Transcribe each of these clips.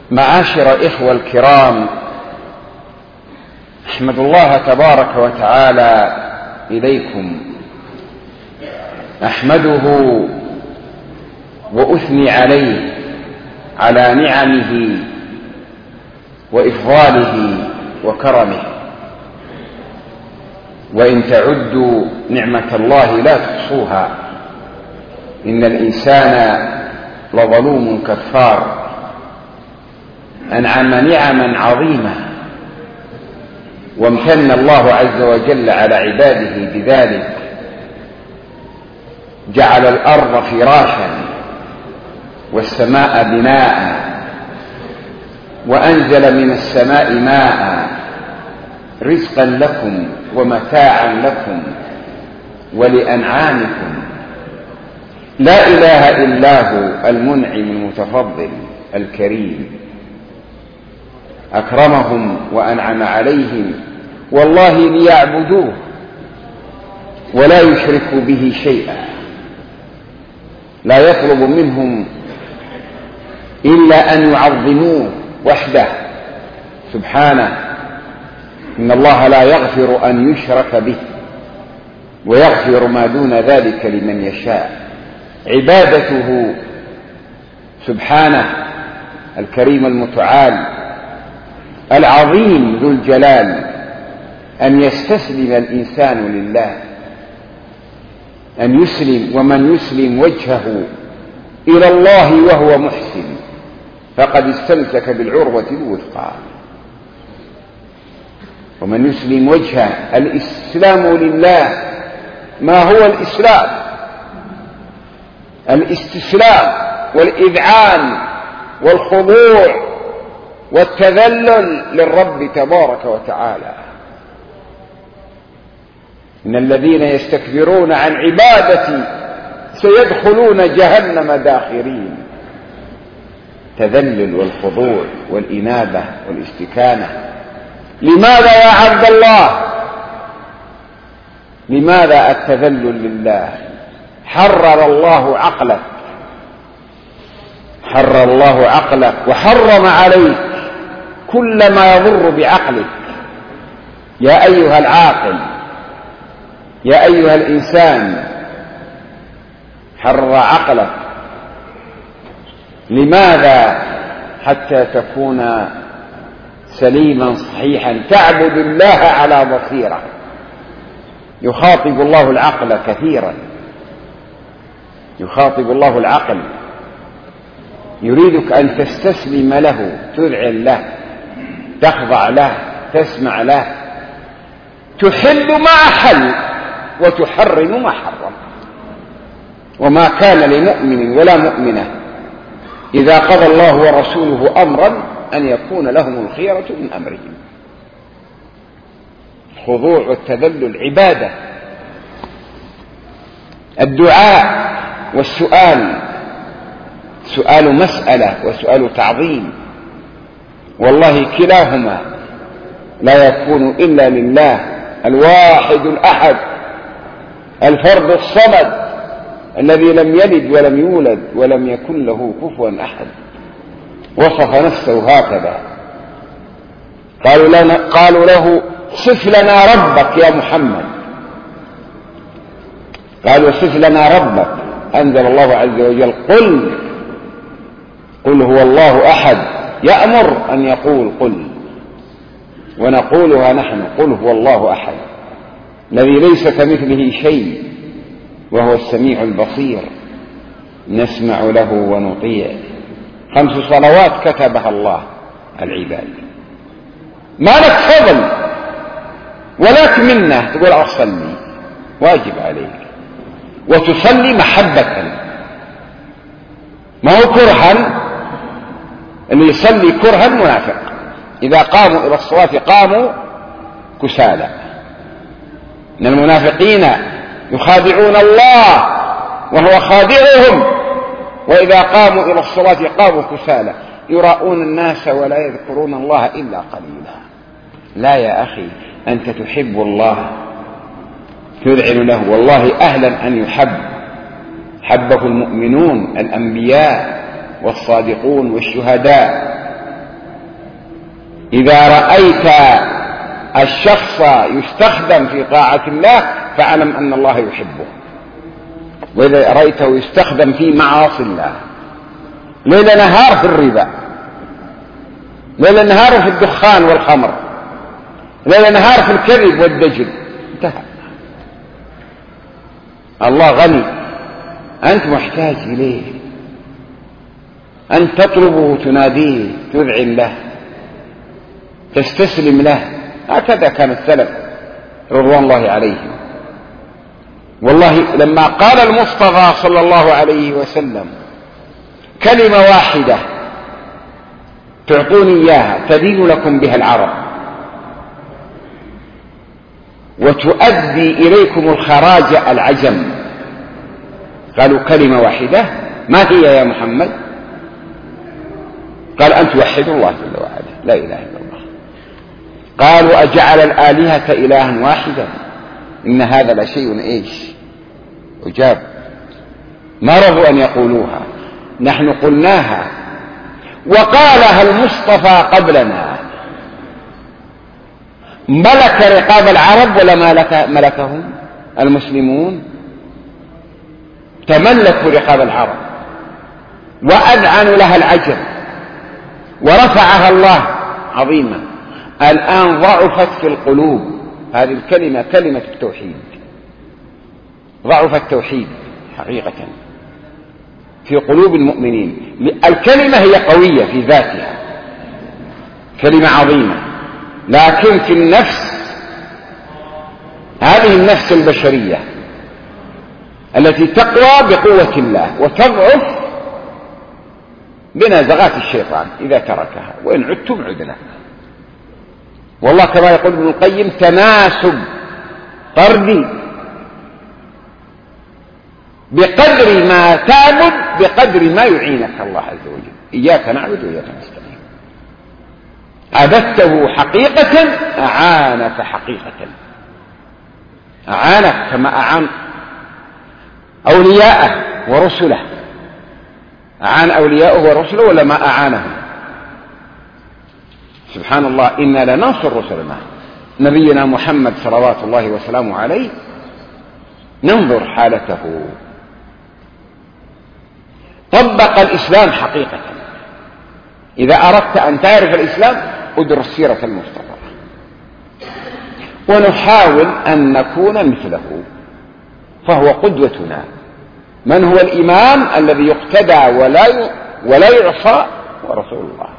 معاشر إخوة الكرام، أحمد الله تبارك وتعالى إليكم، أحمده وأثني عليه على نعمه وإفضاله وكرمه، وإن تعدوا نعمة الله لا تحصوها، إن الإنسان لظلوم كفار. أنعم نعما عظيمة، وامتن الله عز وجل على عباده بذلك، جعل الأرض فراشا والسماء بناء، وأنزل من السماء ماء رزقا لكم ومتاعا لكم ولأنعامكم. لا إله إلا هو المنعم المتفضل الكريم، أكرمهم وأنعم عليهم والله ليعبدوه ولا يشركوا به شيئا، لا يطلب منهم إلا أن يعظموه وحده سبحانه. إن الله لا يغفر أن يشرك به ويغفر ما دون ذلك لمن يشاء. عبادته سبحانه الكريم المتعال العظيم ذو الجلال أن يستسلم الإنسان لله، أن يسلم، ومن يسلم وجهه إلى الله وهو محسن فقد استمسك بالعروة الوثقى. ومن يسلم وجهه، الإسلام لله. ما هو الإسلام؟ الاستسلام والإذعان والخضوع والتذلل للرب تبارك وتعالى. إن الذين يستكبرون عن عبادتي سيدخلون جهنم داخرين. تذلل والخضوع والإنابة والاستكانة. لماذا يا عبد الله؟ لماذا التذلل لله؟ حرر الله عقلك، حرر الله عقلك وحرم عليك كل ما يضر بعقلك. يا أيها العاقل، يا أيها الإنسان، حرر عقلك. لماذا؟ حتى تكون سليما صحيحا، تعبد الله على بصيرة. يخاطب الله العقل كثيرا، يخاطب الله العقل، يريدك أن تستسلم له، تذعن له، تخضع له، تسمع له، تحل ما حل وتحرم ما حرم. وما كان لمؤمن ولا مؤمنة إذا قضى الله ورسوله أمرا أن يكون لهم الخيرة من أمرهم. الخضوع والتذلل عبادة. الدعاء والسؤال، سؤال مسألة وسؤال تعظيم، والله كلاهما لا يكون إلا لله الواحد الأحد الفرد الصمد الذي لم يلد ولم يولد ولم يكن له كفوا أحد. وصف نفسه هكذا. قالوا له صف لنا ربك يا محمد. قالوا صف لنا ربك. أنزل الله عز وجل قل هو الله أحد. يأمر أن يقول قل، ونقولها نحن قل هو الله أحد الذي ليس كمثله شيء وهو السميع البصير، نسمع له ونطيع. 5 صلوات كتبها الله العباد. ما لك فضل ولك منه تقول أصلي، واجب عليك، وتصلي محبة، ما هو كرها. اللي يصلي كرها منافق. إذا قاموا إلى الصلاة قاموا كسالى. إن المنافقين يخادعون الله وهو خادعهم، وإذا قاموا إلى الصلاة قاموا كسالى يراؤون الناس ولا يذكرون الله إلا قليلا. لا يا أخي، أنت تحب الله تذعن له، والله أهلا أن يحب. حبه المؤمنون الأنبياء والصادقون والشهداء إذا رأيت الشخص يستخدم في طاعة الله فاعلم أن الله يحبه، وإذا رأيته يستخدم في معاصي الله ليل نهار في الربا، ليل نهار في الدخان والخمر، ليل نهار في الكذب والدجل، انتهى. الله غني، أنت محتاج إليه، أنت تطلبه، تناديه، تذعن له، تستسلم له. هكذا كان السلف رضوان الله عليهم. والله لما قال المصطفى صلى الله عليه وسلم كلمة واحدة تعطوني إياها تدين لكم بها العرب وتؤدي إليكم الخراج العجم، قالوا كلمة واحدة، ما هي يا محمد؟ قال أن توحدوا الله جل وعلا، لا إله إلا الله. قالوا أجعل الآلهة إلها واحدا إن هذا لشيء إيش أجاب. ما رضوا أن يقولوها، نحن قلناها وقالها المصطفى قبلنا. ملك رقاب العرب ولا ملكهم المسلمون؟ تملكوا رقاب العرب وأذعنوا لها العجب ورفعها الله عظيما. الآن ضعفت في القلوب هذه الكلمة، كلمة التوحيد، ضعف التوحيد حقيقة في قلوب المؤمنين. الكلمة هي قوية في ذاتها، كلمة عظيمة، لكن في النفس، هذه النفس البشرية التي تقوى بقوة الله وتضعف بنزغات الشيطان إذا تركها، وإن عدتم عدنا. والله كما يقول ابن القيم تناسب طردي، بقدر ما تعبد بقدر ما يعينك الله عز وجل. إياك نعبد وإياك نستعين. عبدته حقيقة أعانك حقيقة، أعانك كما أعان أولياءه ورسله. أعان أولياءه ورسله ولا ما أعانهم؟ سبحان الله، إنا لننصر رسلنا. نبينا محمد صلوات الله وسلامه عليه ننظر حالته، طبق الإسلام حقيقة. إذا أردت أن تعرف الإسلام ادرس سيرة المصطفى، ونحاول أن نكون مثله، فهو قدوتنا. من هو الإمام الذي يقتدى ولا يعصى؟ ورسول الله.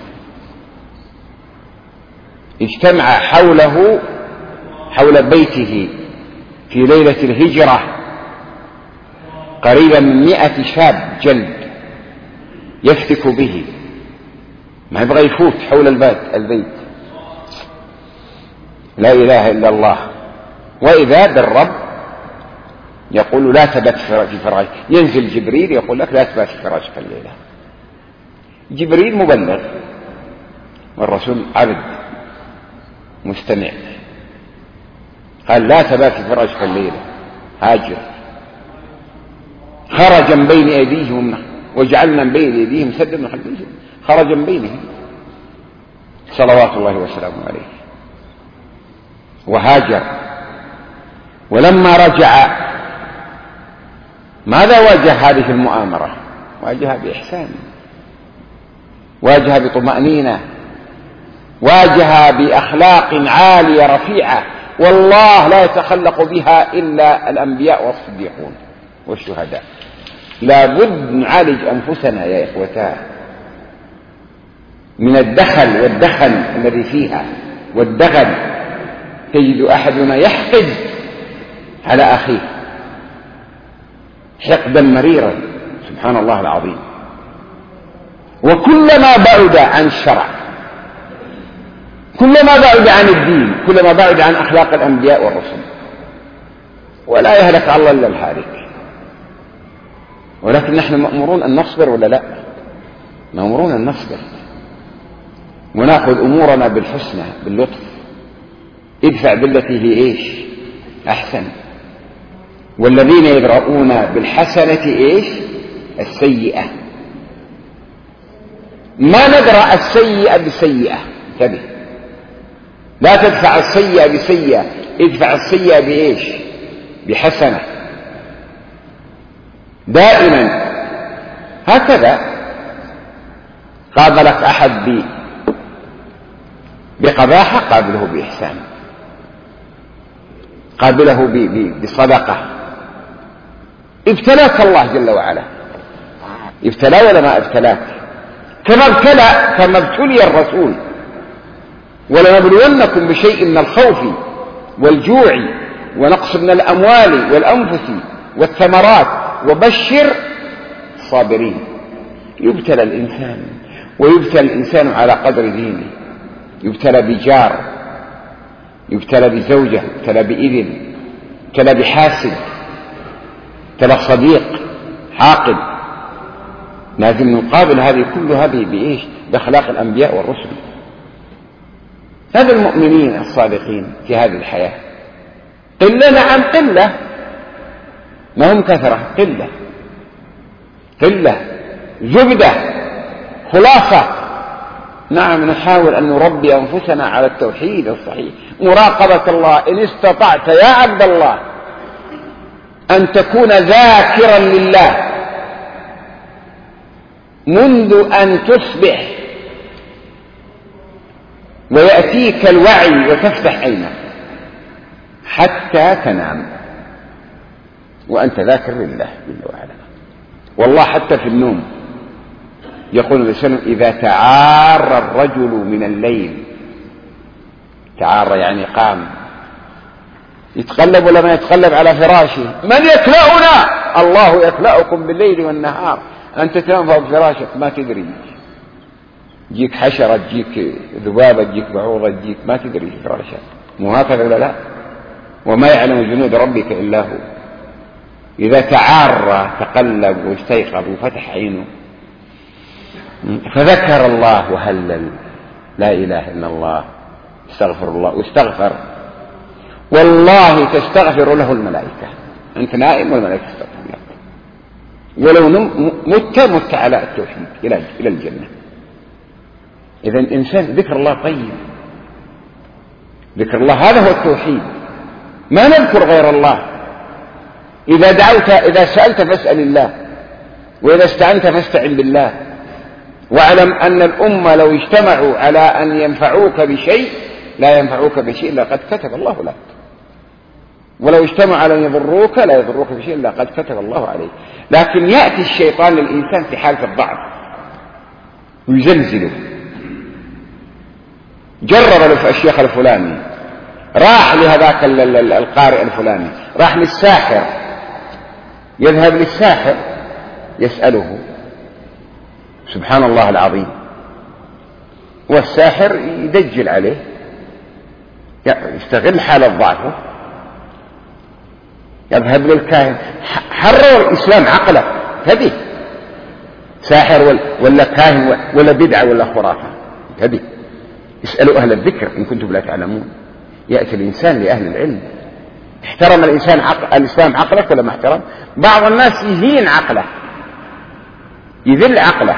اجتمع حوله، حول بيته في ليلة الهجرة قريبا من 100 شاب جلد يفتك به، ما يبغى يفوت حول البيت. لا إله إلا الله. وإذا بالرب يقول لا تبت في فراشك، ينزل جبريل يقول لك لا تبت في فراشك الليلة. جبريل مبلغ والرسول عبد مستمع، قال لا تبات في فراشك الليلة، هاجر. خرج من بين أيديهم وجعلنا من بين أيديهم سدا من خلفهم، خرج من بينهم صلوات الله وسلامه عليه وهاجر. ولما رجع ماذا واجه هذه المؤامرة؟ واجهها بإحسان، واجهها بطمأنينة، واجهها بأخلاق عالية رفيعة، والله لا يتخلق بها إلا الأنبياء والصديقون والشهداء. لا بد نعالج أنفسنا يا إخوتاه من الدخل والدخن الذي فيها والدغل. تجد أحدنا يحقد على أخيه حقدا مريرا، سبحان الله العظيم. وكلما بعد عن الشرع، كلما بعد عن الدين، كلما بعد عن أخلاق الأنبياء والرسل. ولا يهلك الله إلا الهالك. ولكن نحن مأمورون أن نصبر ولا لا؟ مأمورون أن نصبر ونأخذ أمورنا بالحسنى باللطف. ادفع بالتي هي إيش أحسن، والذين يدرؤون بالحسنة إيش السيئة. ما ندرأ السيئة بالسيئة، انتبه، لا تدفع السيئة بسيئة، ادفع السيئة بإيش؟ بحسنة. دائما هكذا. قابلك أحد بقباحة قابله بإحسان، قابله بصدقة. ابتلاك الله جل وعلا، ابتلى ولا ما ابتلاك؟ كما ابتلي الرسول. ولنبلونكم بشيء من الخوف والجوع ونقص من الأموال والأنفس والثمرات وبشر الصابرين. يبتلى الإنسان، ويبتلى الإنسان على قدر دينه. يبتلى بجار، يبتلى بزوجة، يبتلى بإذن، يبتلى بحاسد، يبتلى صديق حاقد. لازم نقابل هذه كلها بإيش؟ بأخلاق الأنبياء والرسل. هذا المؤمنين الصادقين في هذه الحياة قلة، نعم قلة، ما هم كثرة، قلة زبدة خلاصة. نعم نحاول أن نربي أنفسنا على التوحيد الصحيح، مراقبة الله. إن استطعت يا عبد الله أن تكون ذاكرا لله منذ أن تصبح ويأتيك الوعي وتفتح عينك حتى تنام وأنت ذاكر لله جل وعلا. والله حتى في النوم يقول النبي صلى الله عليه وسلم: إذا تعار الرجل من الليل، تعار يعني قام، يتقلب ولا ما يتقلب على فراشه، من يكلأنا؟ الله يكلأكم بالليل والنهار. أنت تنام فوق فراشك ما تدري، تجيك حشرة، تجيك ذبابة، تجيك بعوضة، تجيك ما تدري في فراشك. مو هكذا ولا لا؟ وما يعلم جنود ربك إلا هو. إذا تعار تقلب واستيقظ وفتح عينه فذكر الله وهلل لا إله إلا الله، استغفر الله واستغفر، والله تستغفر له الملائكة. أنت نائم والملائكة تستغفر لك، ولو مت على التوحيد إلى الجنة. إذا الإنسان ذكر الله طيب، ذكر الله هذا هو التوحيد، ما نذكر غير الله. إذا دعوت، إذا سألت فاسأل الله، وإذا استعنت فاستعن بالله. واعلم أن الأمة لو اجتمعوا على أن ينفعوك بشيء لا ينفعوك بشيء إلا قد كتب الله لك، ولو اجتمعوا على أن يضروك لا يضروك بشيء إلا قد كتب الله عليك. لكن يأتي الشيطان للإنسان في حالة الضعف ويزلزله. جرب الشيخ الفلاني، راح لهذاك القارئ الفلاني، راح للساحر، يذهب للساحر يسأله، سبحان الله العظيم، والساحر يدجل عليه، يستغل حالة ضعفه، يذهب للكاهن. حرر الإسلام عقله، هذه ساحر ولا كاهن ولا بدعة ولا خرافة، هذه اسألوا أهل الذكر إن كنتم لا تعلمون. يأتي الإنسان لأهل العلم. احترم الإنسان الإسلام عقلك ولا ما احترم؟ بعض الناس يهين عقله، يذل عقله،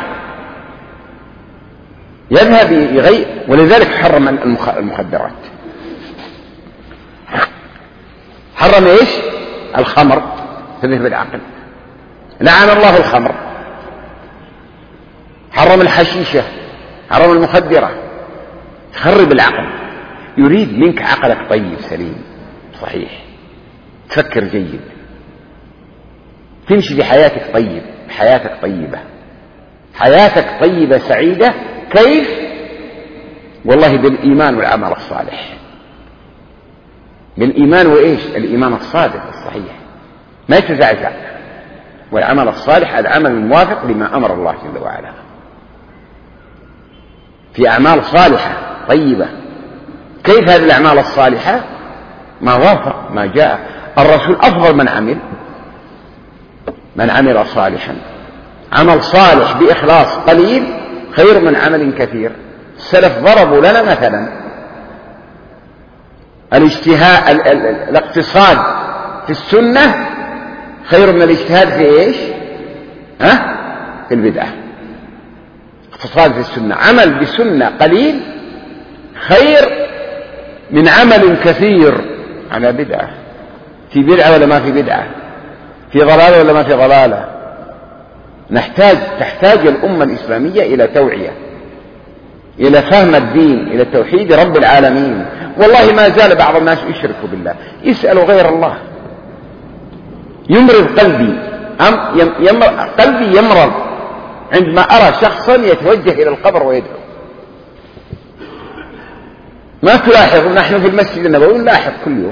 يذهب يغير. ولذلك حرم المخدرات، حرم ايش؟ الخمر، تذهب العقل، لعن الله الخمر، حرم الحشيشة، حرم المخدرة، تخرب العقل. يريد منك عقلك طيب سليم صحيح، تفكر جيد، تمشي بحياتك طيب، حياتك طيبة، حياتك طيبة سعيدة. كيف؟ والله بالإيمان والعمل الصالح، بالإيمان وإيش؟ الإيمان الصادق الصحيح ما يتزعزع، والعمل الصالح العمل الموافق لما أمر الله جل وعلا. في أعمال صالحة طيبة. كيف هذه الأعمال الصالحة؟ ما وافق ما جاء الرسول. أفضل من عمل صالحا، عمل صالح بإخلاص قليل خير من عمل كثير. السلف ضربوا لنا مثلا الاقتصاد في السنة خير من الاجتهاد في ايش؟ في البدعة. اقتصاد في السنة، عمل بسنة قليل خير من عمل كثير على بدعة. في بدعة ولا ما في بدعة؟ في ضلالة ولا ما في ضلالة؟ تحتاج الأمة الإسلامية إلى توعية، إلى فهم الدين، إلى توحيد رب العالمين. والله ما زال بعض الناس يشركوا بالله، يسألوا غير الله. يمرض قلبي، قلبي يمرض عندما أرى شخصا يتوجه إلى القبر ويدعو. ما تلاحظ؟ نحن في المسجد النبوي نلاحظ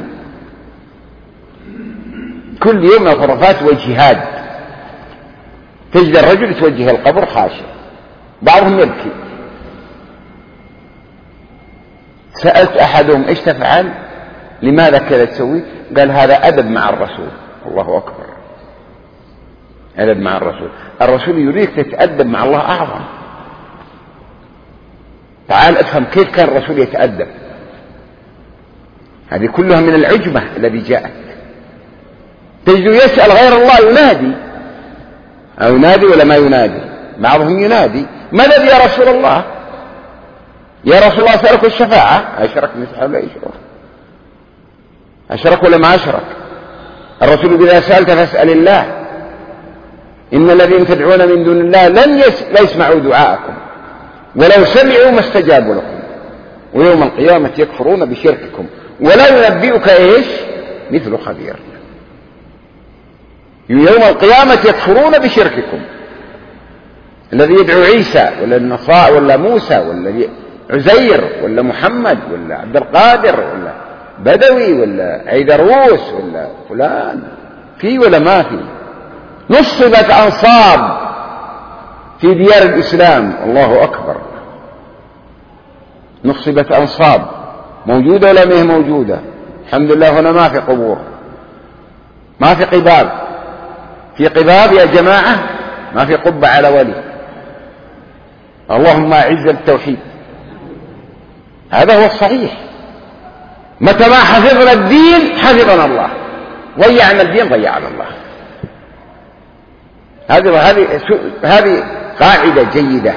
كل يوم خرافات وجهاد. تجد الرجل يتوجه القبر خاشع، بعضهم يبكي. سألت أحدهم إيش تفعل؟ لماذا كذا تسوي؟ قال هذا أدب مع الرسول. الله أكبر، أدب مع الرسول. الرسول يريدك تتأدب مع الله أعظم. تعال افهم كيف كان الرسول يتأدب. هذه كلها من العجمة الذي جاءت. تجد يسأل غير الله، ينادي أو ينادي ولا ما ينادي؟ بعضهم ينادي: مدد يا رسول الله، يا رسول الله أسألك الشفاعة. أشرك مثل ولا يشرك؟ أشرك ولا ما أشرك؟ الرسول إذا سألت فاسأل الله، إن الذين تدعون من دون الله لا يسمعوا دعاءكم ولو سمعوا ما استجابوا لكم ويوم القيامة يكفرون بشرككم ولا ينبئك إيش مثل خبير. يوم القيامة يكفرون بشرككم. الذي يدعو عيسى ولا النصارى ولا موسى ولا عزير ولا محمد ولا عبد القادر ولا بدوي ولا عيدروس ولا فلان، في ولا ما في؟ نصبت أنصاب في ديار الإسلام. الله أكبر، نصبت أنصاب. موجودة ولا ما هي موجودة؟ الحمد لله هنا ما في قبور، ما في قباب. في قباب يا جماعة؟ ما في قبة على ولي. اللهم أعز التوحيد. هذا هو الصحيح. متى ما حفظنا الدين حفظنا الله، ضيعنا الدين ضيعنا الله. هذه قاعدة جيدة.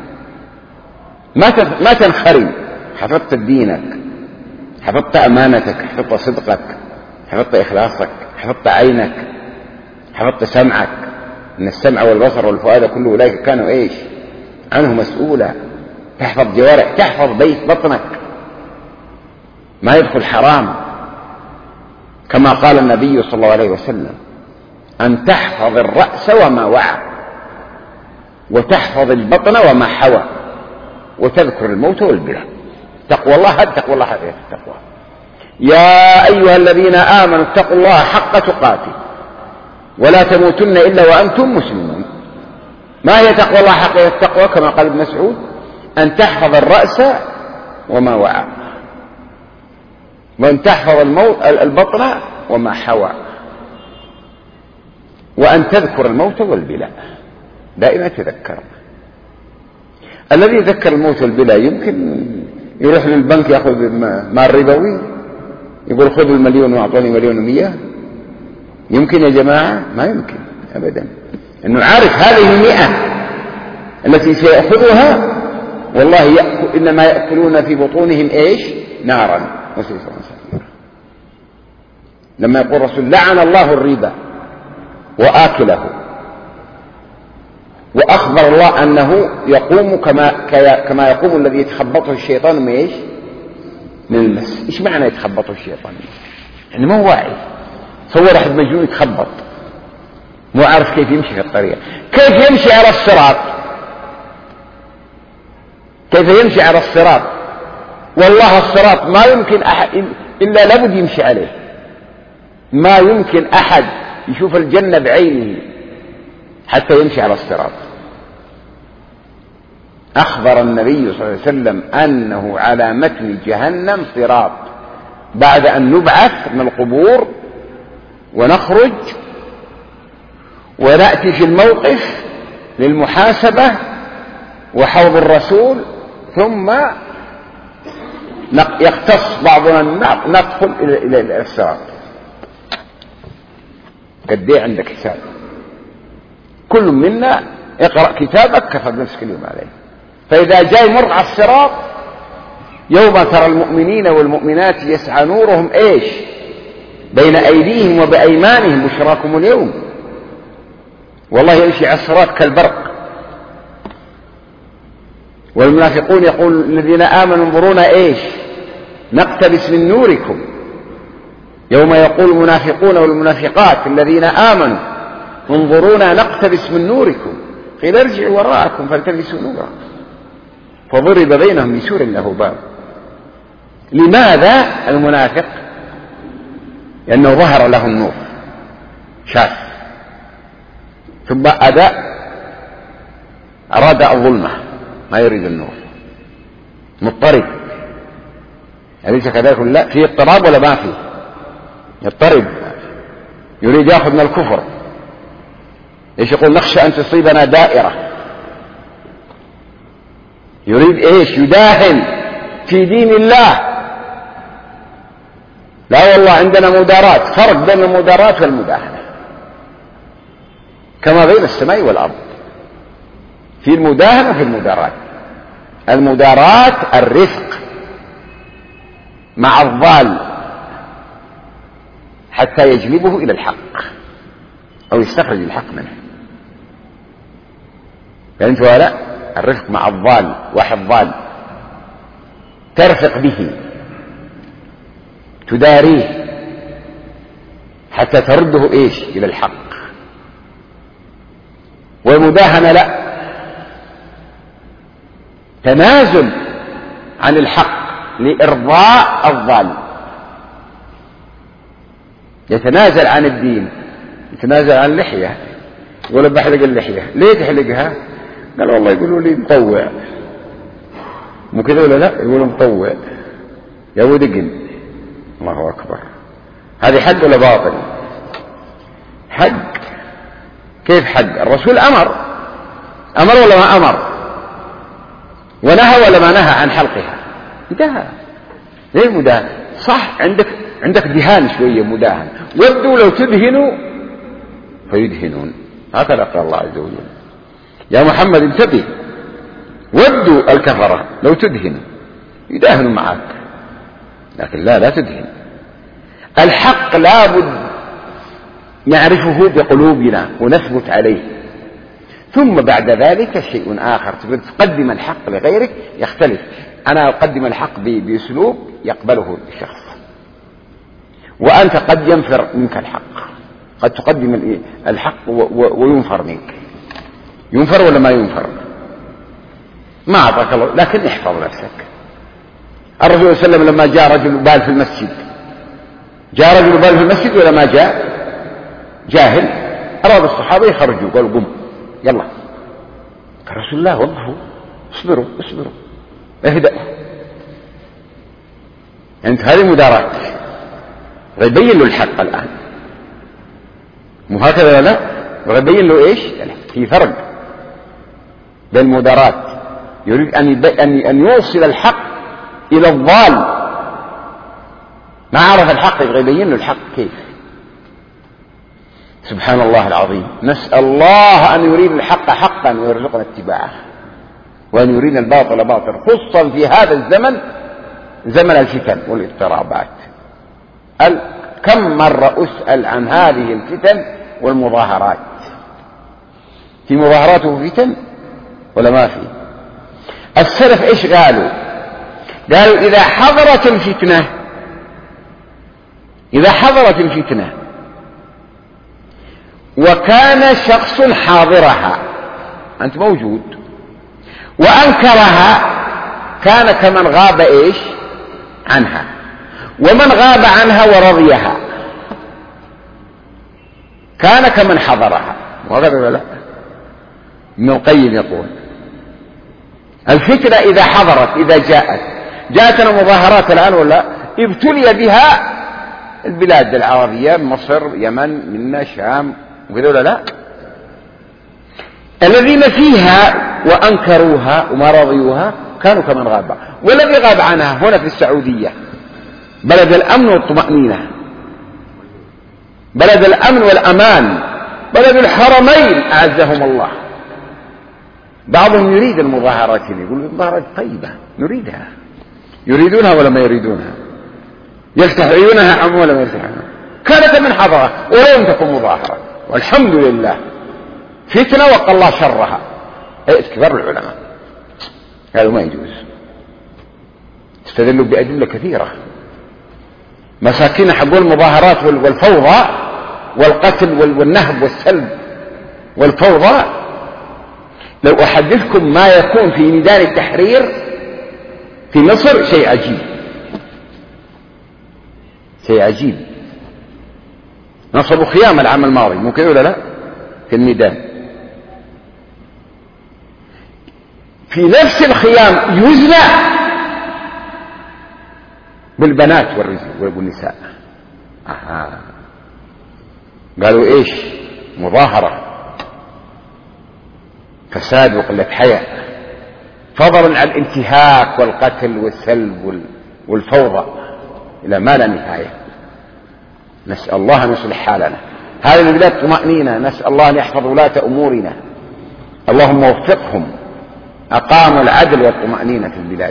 ما تنخرم. حفظت دينك، حفظت أمانتك، حفظت صدقك، حفظت إخلاصك، حفظت عينك، حفظت سمعك. إن السمع والبصر والفؤاد كل أولئك كانوا إيش عنه مسؤولا. تحفظ جوارح، تحفظ بيت بطنك، ما يدخل حرام، كما قال النبي صلى الله عليه وسلم: أن تحفظ الرأس وما وعى، وتحفظ البطن وما حوى، وتذكر الموت والبلى. تقوى الله، هذا تقوى الله، هذه التقوى. يا أيها الذين آمنوا اتقوا الله حق تقاته ولا تموتن إلا وأنتم مسلمون. ما هي تقوى الله حق التقوى؟ كما قال ابن مسعود: أن تحفظ الرأس وما وعى، وأن تحفظ البطن وما حوى، وأن تذكر الموت والبلاء. دائما تذكر. الذي يذكر الموت والبلاء يمكن يروح للبنك يأخذ مال ربوي يقول خذوا 1,000,000 وأعطوني 1,100,000. يمكن يا جماعة؟ ما يمكن أبدا. أنه عارف هذه 100 التي سيأخذها والله إنما يأكلون في بطونهم إيش؟ نارا. لما يقول الرسول: لعن الله الربا وآكله، وأخبر الله أنه يقوم كما يقوم الذي يتخبطه الشيطان من إيش؟ من المس. إيش معنى يتخبطه الشيطان؟ يعني ما هو واعي. تصور أحد مجنون يتخبط، مو عارف كيف يمشي في الطريق، كيف يمشي على الصراط، كيف يمشي على الصراط. والله الصراط ما يمكن أحد إلا لابد يمشي عليه. ما يمكن أحد يشوف الجنة بعينه حتى يمشي على الصراط. أخبر النبي صلى الله عليه وسلم أنه على متن جهنم صراط، بعد أن نبعث من القبور ونخرج ونأتي في الموقف للمحاسبة وحوض الرسول، ثم يختص بعضنا ندخل إلى الصراط. قد ايه عندك حساب؟ كل منا اقرأ كتابك كفى بنفسك اليوم عليه. فإذا جاء يمر على الصراط يوم ترى المؤمنين والمؤمنات يسعى نورهم ايش بين ايديهم وبايمانهم بشراكم اليوم، والله يمشي عصرات كالبرق. والمنافقون يقول الذين آمنوا انظرونا ايش نقتبس من نوركم، يوم يقول المنافقون والمنافقات الذين آمنوا انظرونا نقتبس من نوركم قيل ارجعوا وراءكم فالتمسوا نورا فضرب بينهم بسور له باب. لماذا المنافق؟ لأنه ظهر له النور شاف، ثم أراد الظلمة ما يريد النور، مضطرب. أليس كذلك؟ لا، في اضطراب ولا ما فيه؟ يضطرب، يريد يأخذ من الكفر. ايش يقول؟ نخشى أن تصيبنا دائرة. يريد ايش؟ يداهن في دين الله. لا والله عندنا مداراة، فرق بين المداراة والمداهنة كما بين السماء والأرض. في المداهنة وفي المداراة. المداراة الرفق مع الضال حتى يجلبه إلى الحق أو يستخرج الحق منه. فهمت ولا لا؟ الرفق مع الضال، واحد ضال ترفق به تداريه حتى ترده ايش؟ إلى الحق. والمداهنة لا، تنازل عن الحق لإرضاء الضال، يتنازل عن الدين، يتنازل عن اللحية. يقول بحلق اللحية، ليه تحلقها؟ قال والله يقولوا لي مطوع. مو كذا ولا لا؟ يقولوا مطوع يا ودقن. الله أكبر، هذه حق ولا باطل؟ حق. كيف حق؟ الرسول أمر ولا ما أمر؟ ونهى ولا ما نهى عن حلقها؟ انتهى. ليه مداهن؟ صح، عندك دهان شوية مداهن. ودوا لو تدهنوا فيدهنون، هكذا قال الله عز وجل. يا محمد انتبه، ودوا الكفرة لو تدهنوا يداهنوا معك، لكن لا تدهن. الحق لابد نعرفه بقلوبنا ونثبت عليه، ثم بعد ذلك شيء آخر. تقدم الحق لغيرك يختلف. أنا أقدم الحق بأسلوب يقبله الشخص، وأنت قد ينفر منك الحق. قد تقدم الحق وينفر منك. ينفر ولا ما ينفر؟ ما أعطاك الله، لكن احفظ نفسك. الرسول صلى الله عليه وسلم لما جاء رجل بال في المسجد، جاء رجل بال في المسجد ولا ما جاء؟ جاهل. أراد الصحابة يخرجوا، قالوا قم يلا. قال رسول الله وقفوا، اصبروا اهدأوا. انت هذه مداراة، يبين له الحق الآن، مو هكذا ولا لا؟ يبين له ايش؟ في فرق بين المداراة. يريد أن يوصل الحق إلى الضال، ما عرف الحق يبغى يبين له الحق كيف. سبحان الله العظيم. نسأل الله أن يريد الحق حقا ويرزقنا اتباعه، وأن يريد الباطل باطلا، خصوصا في هذا الزمن، زمن الفتن والاضطرابات. كم مرة أسأل عن هذه الفتن والمظاهرات. في مظاهرات وفتن ولا ما في؟ السلف إيش قالوا؟ قالوا إذا حضرت الفتنة وكان شخص حاضرها، أنت موجود، وأنكرها، كان كمن غاب إيش عنها، ومن غاب عنها ورضيها كان كمن حضرها. وهذا ولا لا؟ ابن القيم يقول الفتنة إذا حضرت، إذا جاءتنا مظاهرات الآن ولا ابتلي بها البلاد العربية، مصر، يمن، منا، شام، وكذا ولا لا؟ الذين فيها وأنكروها وما رضيوها كانوا كمن غاب. والذي غاب عنها هنا في السعودية، بلد الأمن والطمأنينة، بلد الأمن والأمان، بلد الحرمين أعزهم الله. بعضهم يريد المظاهرات، يقول المظاهرات طيبة نريدها، يريدونها ولا ما يريدونها؟ يفتح عيونها عم ولا ما يفتح عيونها؟ كانت من حضرة ولم تكن مظاهرة، والحمد لله فتنة وقى الله شرها. كبار العلماء هذا ما يجوز، استدلوا بأدلة كثيرة. مساكين حقوا المظاهرات والفوضى والقتل والنهب والسلب والفوضى. لو أحدثكم ما يكون في ميدان التحرير في مصر شيء عجيب، شيء عجيب. نصبوا خيام العام الماضي، ممكن ولا لا؟ في الميدان في نفس الخيام يزنى بالبنات والنساء. قالوا ايش؟ مظاهرة، فساد وقلة حياء، فضلا عن الانتهاك والقتل والسلب والفوضى إلى ما لا نهاية. نسأل الله أن يصلح حالنا. هذه البلاد طمأنينة، نسأل الله أن يحفظ ولاة أمورنا، اللهم وفقهم. أقاموا العدل والطمأنينة في البلاد،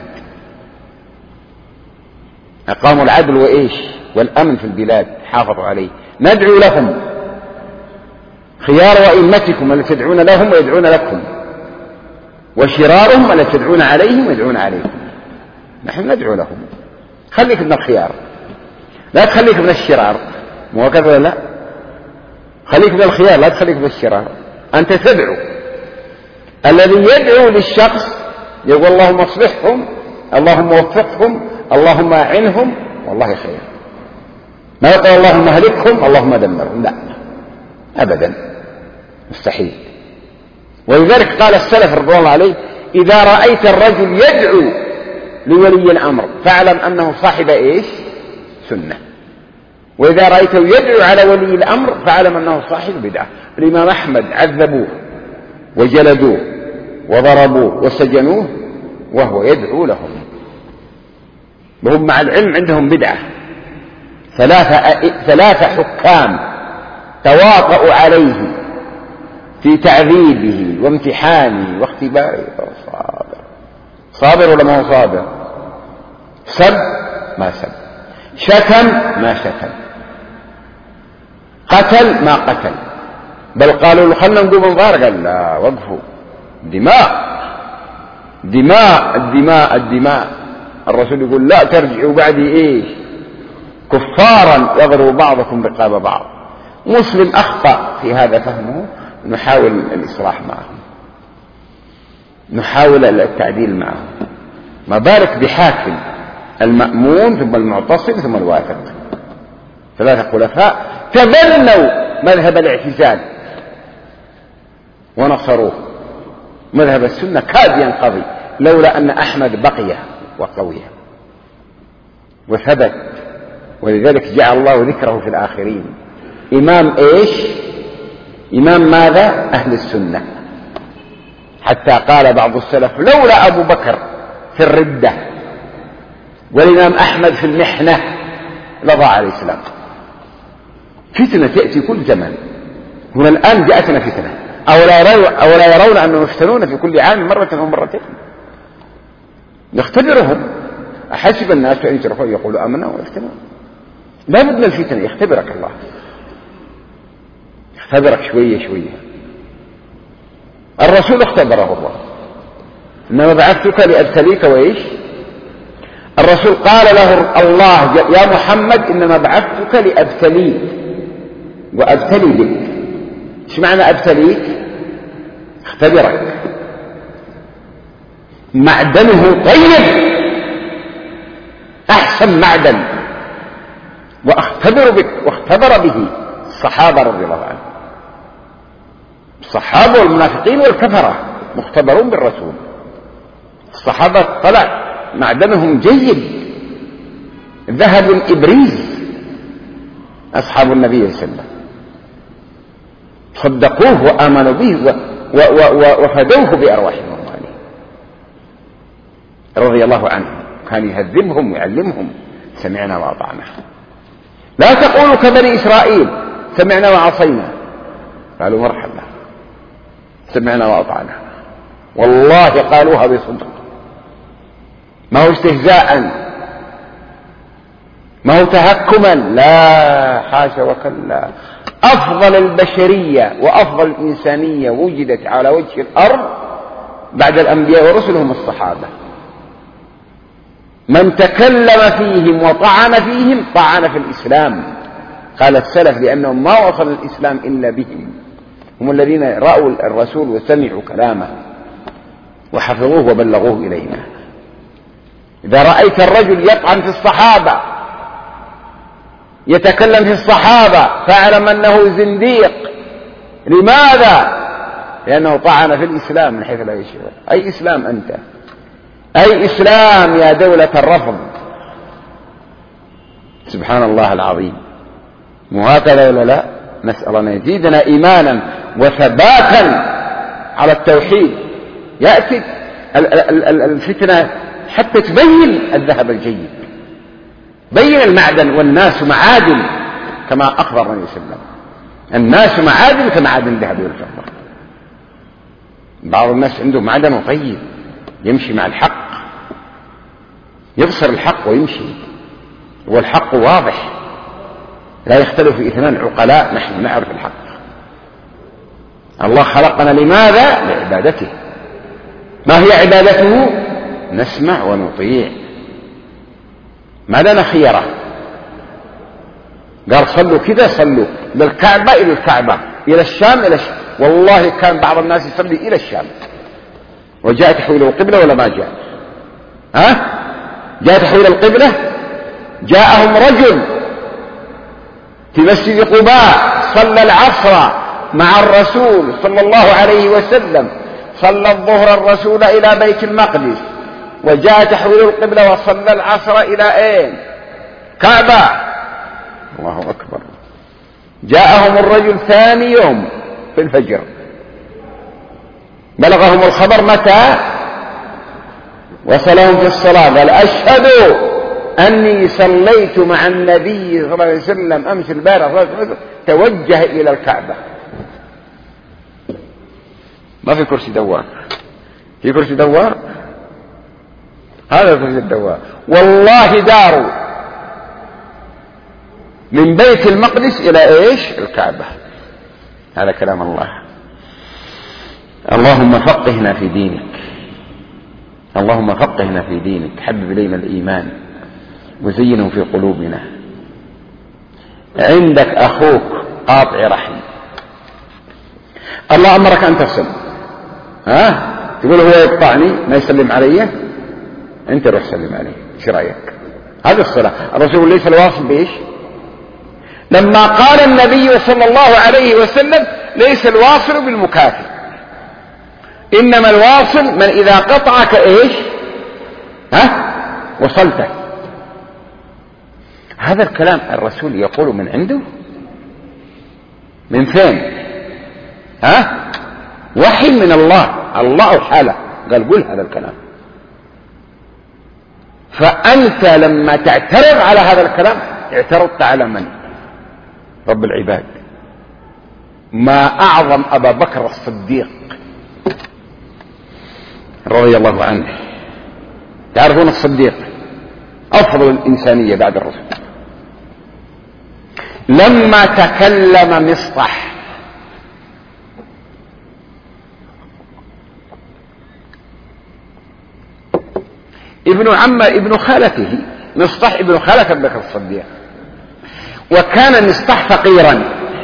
أقاموا العدل وإيش والأمن في البلاد، حافظوا عليه. ندعو لهم خيار أئمتكم الذين تدعون لهم ويدعون لكم، وشرارهم الذين تدعون عليهم ويدعون عليكم. نحن ندعو لهم. خليك من الخيار، لا تخليك من الشرار، مو هكذا ولا لا؟ خليك من الخيار، لا تخليك من الشرار. أنت تدعو. الذي يدعو للشخص يقول اللهم اصلحهم، اللهم وفقهم، اللهم أعنهم، والله خير. ما يقول اللهم اهلكهم، اللهم دمرهم، لا أبدا، مستحيل. ولذلك قال السلف رضوان الله عليه: إذا رأيت الرجل يدعو لولي الأمر فاعلم أنه صاحب إيش؟ سنة. وإذا رأيته يدعو على ولي الأمر فاعلم أنه صاحب بدعة. الإمام أحمد عذبوه وجلدوه وضربوه وسجنوه وهو يدعو لهم، وهم مع العلم عندهم بدعة. ثلاثة حكام تواطؤوا عليه في تعذيبه وامتحانه واختباره. صابر ولا ما هو صابر؟ سب ما سب، شتم ما شتم، قتل ما قتل. بل قالوا له خلنا نقوم نظاهر، قال لا، وقفوا، دماء دماء الدماء الدماء. الرسول يقول لا ترجعوا بعدي ايش؟ كفارا يضرب بعضكم رقاب بعض. مسلم أخطأ في هذا فهمه، نحاول الإصلاح معه، نحاول التعديل معه. ما بالك بحاكم المأمون ثم المعتصم ثم الواثق. ثلاثة خلفاء تبنوا مذهب الاعتزال ونصروه. مذهب السنة كاد ينقضي لولا أن أحمد بقي وقوي وثبت. ولذلك جعل الله ذكره في الآخرين. إمام إيش؟ إمام ماذا؟ أهل السنة. حتى قال بعض السلف لولا أبو بكر في الردة والإمام أحمد في المحنة لضاع الإسلام. فتنة تأتي كل زمن. هنا الآن جاءتنا فتنة، أولا يرون أنهم يفتنون في كل عام مرة أو مرتين. نختبرهم. أحسب الناس أن يتركوا يقولوا آمنا ويفتنون. لا بد من الفتنة، يختبرك الله، يختبرك شوية شوية. الرسول اختبره الله: إنما بعثتك لأبتليك وإيش؟ الرسول قال له الله: يا محمد إنما بعثتك لأبتليك وأبتلي بك. ايش معنى أبتليك؟ اختبرك. معدنه طيب، أحسن معدن، وأختبر بك. واختبر به الصحابة رضي الله عنهم. الصحابة والمنافقين والكفرة مختبرون بالرسول. الصحابة طلع معدنهم جيد، ذهب إبريز. أصحاب النبي صلى الله عليه وسلم صدقوه وآمنوا به وفدوه بأرواحهم وأموالهم رضي الله عنهم. كان يهذبهم ويعلمهم: سمعنا وأطعنا. لا تقولوا كبني إسرائيل سمعنا وعصينا. قالوا مرحبا، سمعنا وأطعنا. والله قالوها بصدق، ما هو استهزاء ما هو تهكما، لا حاشا وكلا. أفضل البشرية وأفضل الإنسانية وجدت على وجه الأرض بعد الأنبياء والرسل هم الصحابة. من تكلم فيهم وطعن فيهم طعن في الإسلام. قال السلف لأنهم ما وصل الإسلام إلا بهم، هم الذين رأوا الرسول وسمعوا كلامه وحفظوه وبلغوه إلينا. إذا رأيت الرجل يطعن في الصحابة يتكلم في الصحابة فاعلم أنه زنديق. لماذا؟ لأنه طعن في الإسلام من حيث لا يشعر. أي إسلام أنت؟ أي إسلام يا دولة الرفض؟ سبحان الله العظيم. وهكذا ولا لا؟ نسأل أن يزيدنا إيمانا وثباتا على التوحيد. يأتي الفتنة حتى تبين الذهب الجيد، بين المعدن، والناس معادن كما أخبر النبي صلى الله عليه وسلم. الناس معادن كمعادن الذهب والفضة. بعض الناس عنده معدن طيب يمشي مع الحق، يبصر الحق ويمشي، والحق واضح لا يختلف فيه اثنان عقلاء. نحن نعرف الحق. الله خلقنا لماذا؟ لعبادته. ما هي عبادته؟ نسمع ونطيع، ما لنا خيرة. قال صلوا كذا، صلوا للكعبة إلى الكعبة، إلى الشام إلى الشام. والله كان بعض الناس يصلي إلى الشام. وجاء تحويل القبلة ولا ما جاء؟ جاء تحويل القبلة. جاءهم رجل في مسجد قباء صلى العصر مع الرسول صلى الله عليه وسلم، صلى الظهر الرسول إلى بيت المقدس، وجاء تحويل القبلة وصلى العصر إلى أين؟ كعبة. الله أكبر. جاءهم الرجل ثاني يوم في الفجر، بلغهم الخبر متى؟ وصلهم في الصلاة، قال أشهد أني صليت مع النبي صلى الله عليه وسلم أمس البارح، توجه إلى الكعبة. ما في كرسي دوار، في كرسي دوار؟ هذا كرسي الدوار. والله داروا من بيت المقدس إلى إيش؟ الكعبة. هذا كلام الله. اللهم فقهنا في دينك، اللهم فقهنا في دينك، حبب إلينا الإيمان وزينه في قلوبنا. عندك أخوك قاطع رحم، الله أمرك أن تصل، تقول هو يقطعني ما يسلم علي، أنت روح سلم عليه، ايش رأيك؟ هذا الصلاة. الرسول ليس الواصل بإيش؟ لما قال النبي صلى الله عليه وسلم ليس الواصل بالمكافئ، إنما الواصل من إذا قطعك إيش؟ وصلته. هذا الكلام الرسول يقول من عنده؟ من فين؟ وحي من الله، الله حاله قال قل هذا الكلام. فأنت لما تعترض على هذا الكلام اعترضت على من؟ رب العباد. ما أعظم أبا بكر الصديق رضي الله عنه. تعرفون الصديق أفضل الإنسانية بعد الرسول. لما تكلم مصطح ابن خالته، مصطح ابن خالة أبي بكر الصديق، وكان مصطح فقيرا،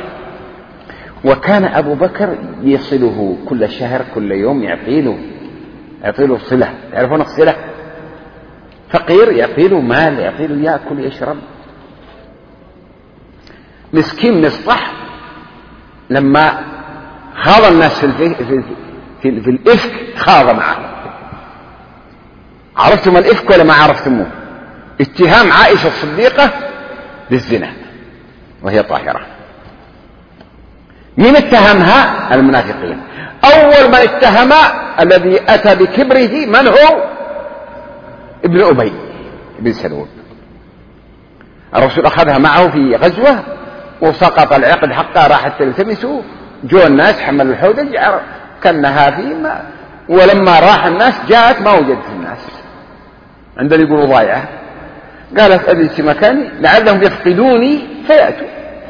وكان أبو بكر يصله كل شهر كل يوم، يعطيله صلة. تعرفون الصلة؟ فقير يعطيله مال، يعطيله يأكل يشرب. مسكين مصطح لما خاض الناس في الإفك خاض معه. عرفتم الإفك ولا ما عرفتموه؟ اتهام عائشة الصديقة بالزنا وهي طاهرة. مين اتهمها؟ المنافقين. أول من اتهم الذي أتى بكبره من هو؟ ابن أبي بن سلول. الرسول أخذها معه في غزوة وسقط العقد حقها، راحت تلتمسه، جو الناس حملوا الحوض كنها فيه، ولما راح الناس جاءت ما وجدت الناس، عندما يقولوا ضايعة. قال اجلس مكاني لعلهم يفقدوني فيأتوا.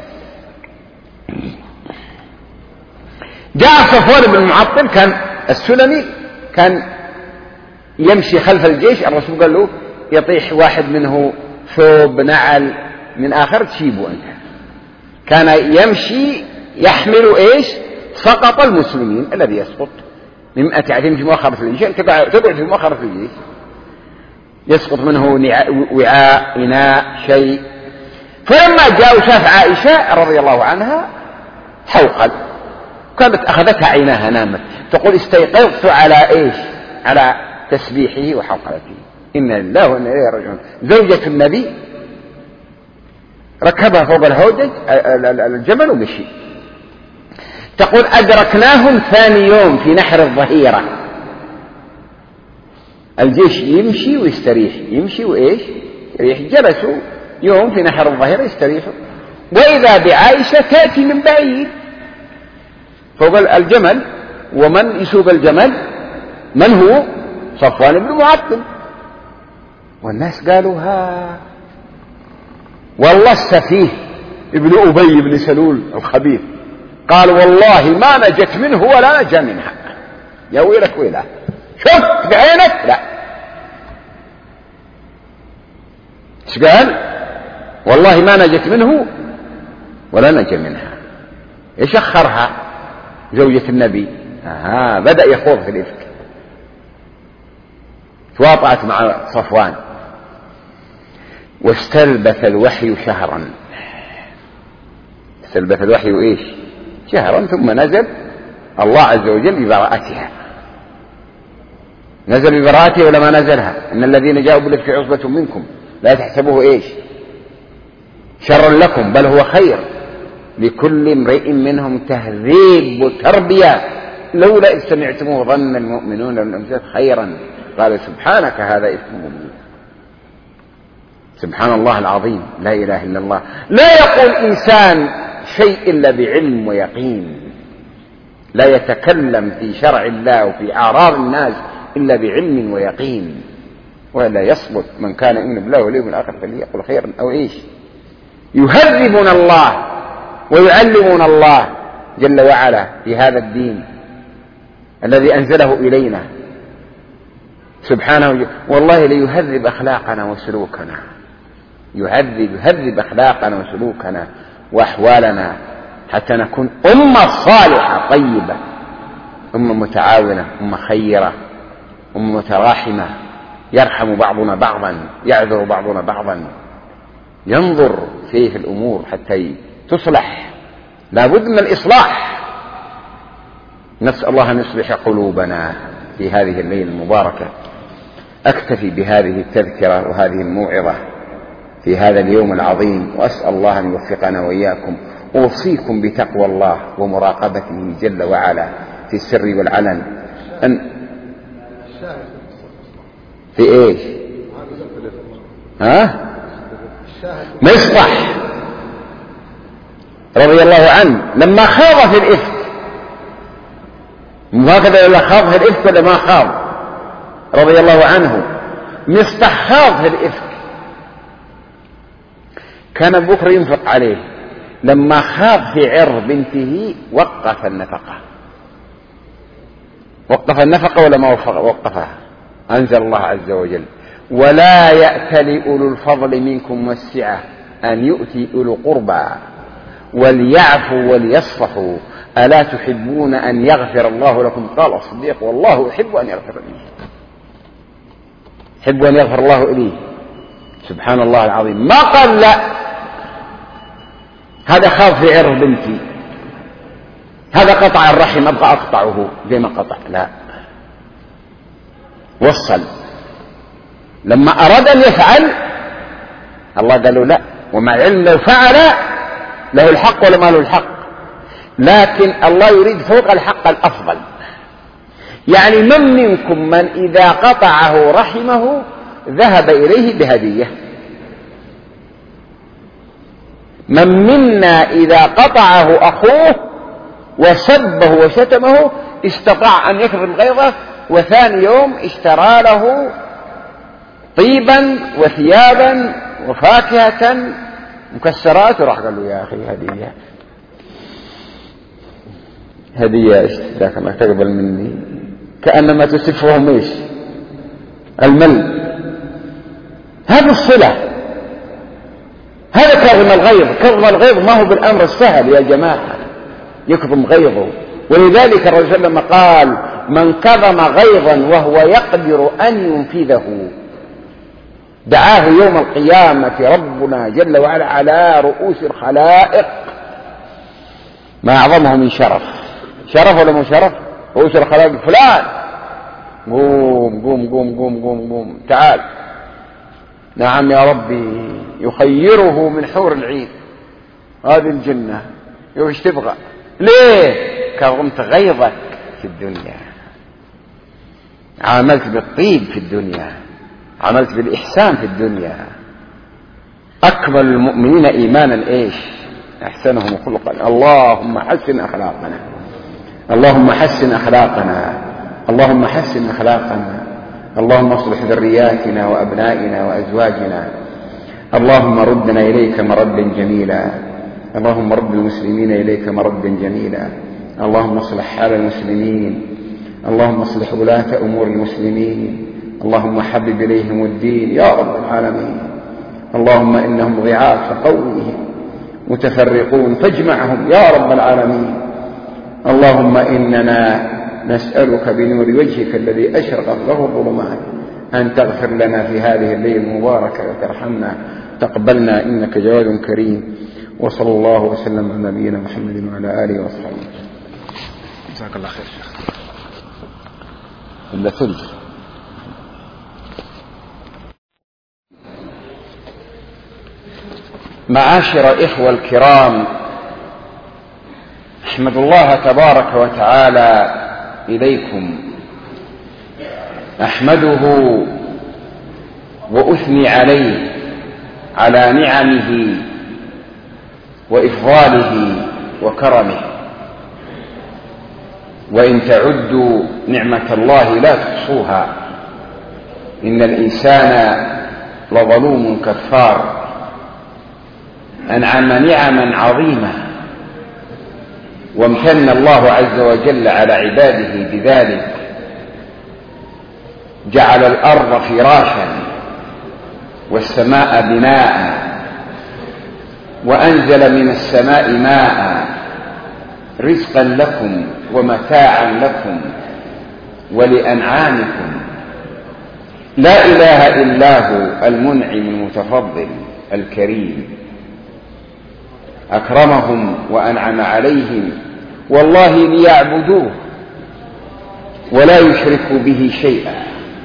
جاء صفوان بن المعطل كان السلمي، كان يمشي خلف الجيش، الرسول قال له يطيح واحد منه ثوب نعل من آخر تشيبه أنت. كان يمشي يحمل إيش؟ سقط المسلمين الذي يسقط من 100 عدم في مؤخرة الجيش، تقعد في مؤخرة الجيش، يسقط منه وعاء إناء شيء. فلما جاء وشاف عائشة رضي الله عنها حوقل، كانت أخذتها عيناها نامت، تقول استيقظت على إيش؟ على تسبيحه وحوقلته. إنا لله وإنا إليه راجعون. زوجة النبي ركبها فوق الهودج الجمل ومشي. تقول أدركناهم ثاني يوم في نحر الظهيرة، الجيش يمشي ويستريح، يمشي وإيش يريح. جلسوا يوم في نحر الظهيرة يستريحوا، وإذا بعائشة تأتي من بعيد فوق الجمل. ومن يسوق الجمل؟ من هو؟ صفوان بن معطل. والناس قالوا ها والله السفيه ابن أبي بن سلول الخبيث، قال والله ما نجت منه ولا نجا منها. يا ويلك ويله، شفت بعينك؟ لا. ايش قال؟ والله ما نجت منه ولا نجا منها. ايش اخرها؟ زوجة النبي بدأ يخوض في الإفك، تواطأت مع صفوان، واستلبث الوحي شهرا. استلبث الوحي ايش؟ شهرا. ثم نزل الله عز وجل ببراءتها. نزل ببراءتها ولا ما نزلها؟ إن الذين جاءوا بالإفك عصبة منكم لا تحسبوه ايش؟ شر لكم بل هو خير لكل امرئ منهم تهذيب وتربية لولا إذ سمعتموه ظن المؤمنون والمؤمنات خيرا قال سبحانك هذا إفك مبين. سبحان الله العظيم، لا إله إلا الله. لا يقول إنسان شيء إلا بعلم ويقين، لا يتكلم في شرع الله وفي أعراض الناس إلا بعلم ويقين، ولا يصبت. من كان يؤمن بالله واليوم الآخر فليقل خيرا أو إيش. يهذبون الله ويعلمون الله جل وعلا في هذا الدين الذي أنزله إلينا سبحانه. والله ليهذب أخلاقنا وسلوكنا، يهذب أخلاقنا وسلوكنا وأحوالنا حتى نكون أمة صالحة طيبة، أمة متعاونة، أمة خيرة، أمة متراحمة، يرحم بعضنا بعضا، يعذر بعضنا بعضا، ينظر فيه الأمور حتى تصلح. لا بد من الإصلاح. نسأل الله أن يصلح قلوبنا في هذه الليلة المباركة. أكتفي بهذه التذكرة وهذه الموعظة في هذا اليوم العظيم، وأسأل الله أن يوفقنا وإياكم. أوصيكم بتقوى الله ومراقبته جل وعلا في السر والعلن. في إيش؟ مصطح رضي الله عنه لما خاض في الإفك، هكذا ولا خاض في الإفك ولا ما خاض؟ رضي الله عنه. مصطح خاض في الإفك، كان أبو بكر ينفق عليه. لما خاض في عرض بنته وقف النفقة. وقف النفقة ولا ما وقفها؟ أنزل الله عز وجل ولا يأتل أولو الفضل منكم والسعة أن يؤتي أولو قربى وليعفوا وليصفحوا ألا تحبون أن يغفر الله لكم؟ قال الصديق والله يحب أن يغفر لي، يحب أن يغفر الله إليه. سبحان الله العظيم. ما قال لا هذا خاض في عرض بنتي، هذا قطع الرحم أبقى أقطعه زي ما قطع، لا، وصل. لما أراد أن يفعل الله قال له لا، ومع العلم لو فعل له الحق ولا ما له الحق، لكن الله يريد فوق الحق الأفضل. يعني من منكم من إذا قطعه رحمه ذهب إليه بهدية؟ من منا إذا قطعه أخوه وسبه وشتمه استطاع أن يكظم غيظه، وثاني يوم اشترى له طيبا وثيابا وفاكهة مكسرات، وراح قال له يا أخي هدية ذاك ما تقبل مني، كأنما تسفهم ايش؟ المل. هذه الصلة، هذا كظم الغيظ. كظم الغيظ ما هو بالأمر السهل يا جماعة، يكظم غيظه. ولذلك الرسول لما قال من كظم غيظا وهو يقدر أن ينفذه دعاه يوم القيامة ربنا جل وعلا على رؤوس الخلائق ما أعظمه من شرف. شرف ولا مو شرف؟ رؤوس الخلائق فلان قوم قوم قوم قوم قوم قوم تعال. نعم يا ربي، يخيره من حور العين هذه الجنة. ايش تبغى؟ ليه؟ كظمت غيظك في الدنيا، عاملت بالطيب في الدنيا، عملت بالإحسان في الدنيا. أكمل المؤمنين إيمانا إيش؟ أحسنهم خلقا. اللهم حسن أخلاقنا، اللهم حسن أخلاقنا، اللهم حسن أخلاقنا. اللهم اصلح ذرياتنا وأبنائنا وأزواجنا. اللهم ردنا إليك مردا جميلا. اللهم رد المسلمين إليك مردا جميلا. اللهم اصلح حال المسلمين. اللهم اصلح ولاة أمور المسلمين. اللهم حبب إليهم الدين يا رب العالمين. اللهم إنهم ضعاف فقويهم، متفرقون فاجمعهم يا رب العالمين. اللهم إننا نسألك بنور وجهك الذي أشرقت له الظلمات أن تغفر لنا في هذه الليلة المباركة وترحمنا. تقبلنا إنك جواد كريم. وصلى الله وسلم على نبينا محمد وعلى آله وصحبه. جزاك الله خير شيخ. إلا ثلث. معاشر إخوة الكرام، أحمد الله تبارك وتعالى إليكم، أحمده وأثني عليه على نعمه وإفضاله وكرمه. وإن تعدوا نعمة الله لا تحصوها، إن الإنسان لظلوم كفار. أنعم نعما عظيمة، وامتن الله عز وجل على عباده بذلك. جعل الأرض فراشا والسماء بناء، وأنزل من السماء ماء رزقا لكم ومتاعا لكم ولأنعامكم. لا إله إلا هو المنعم المتفضل الكريم، أكرمهم وأنعم عليهم والله ليعبدوه ولا يشركوا به شيئا.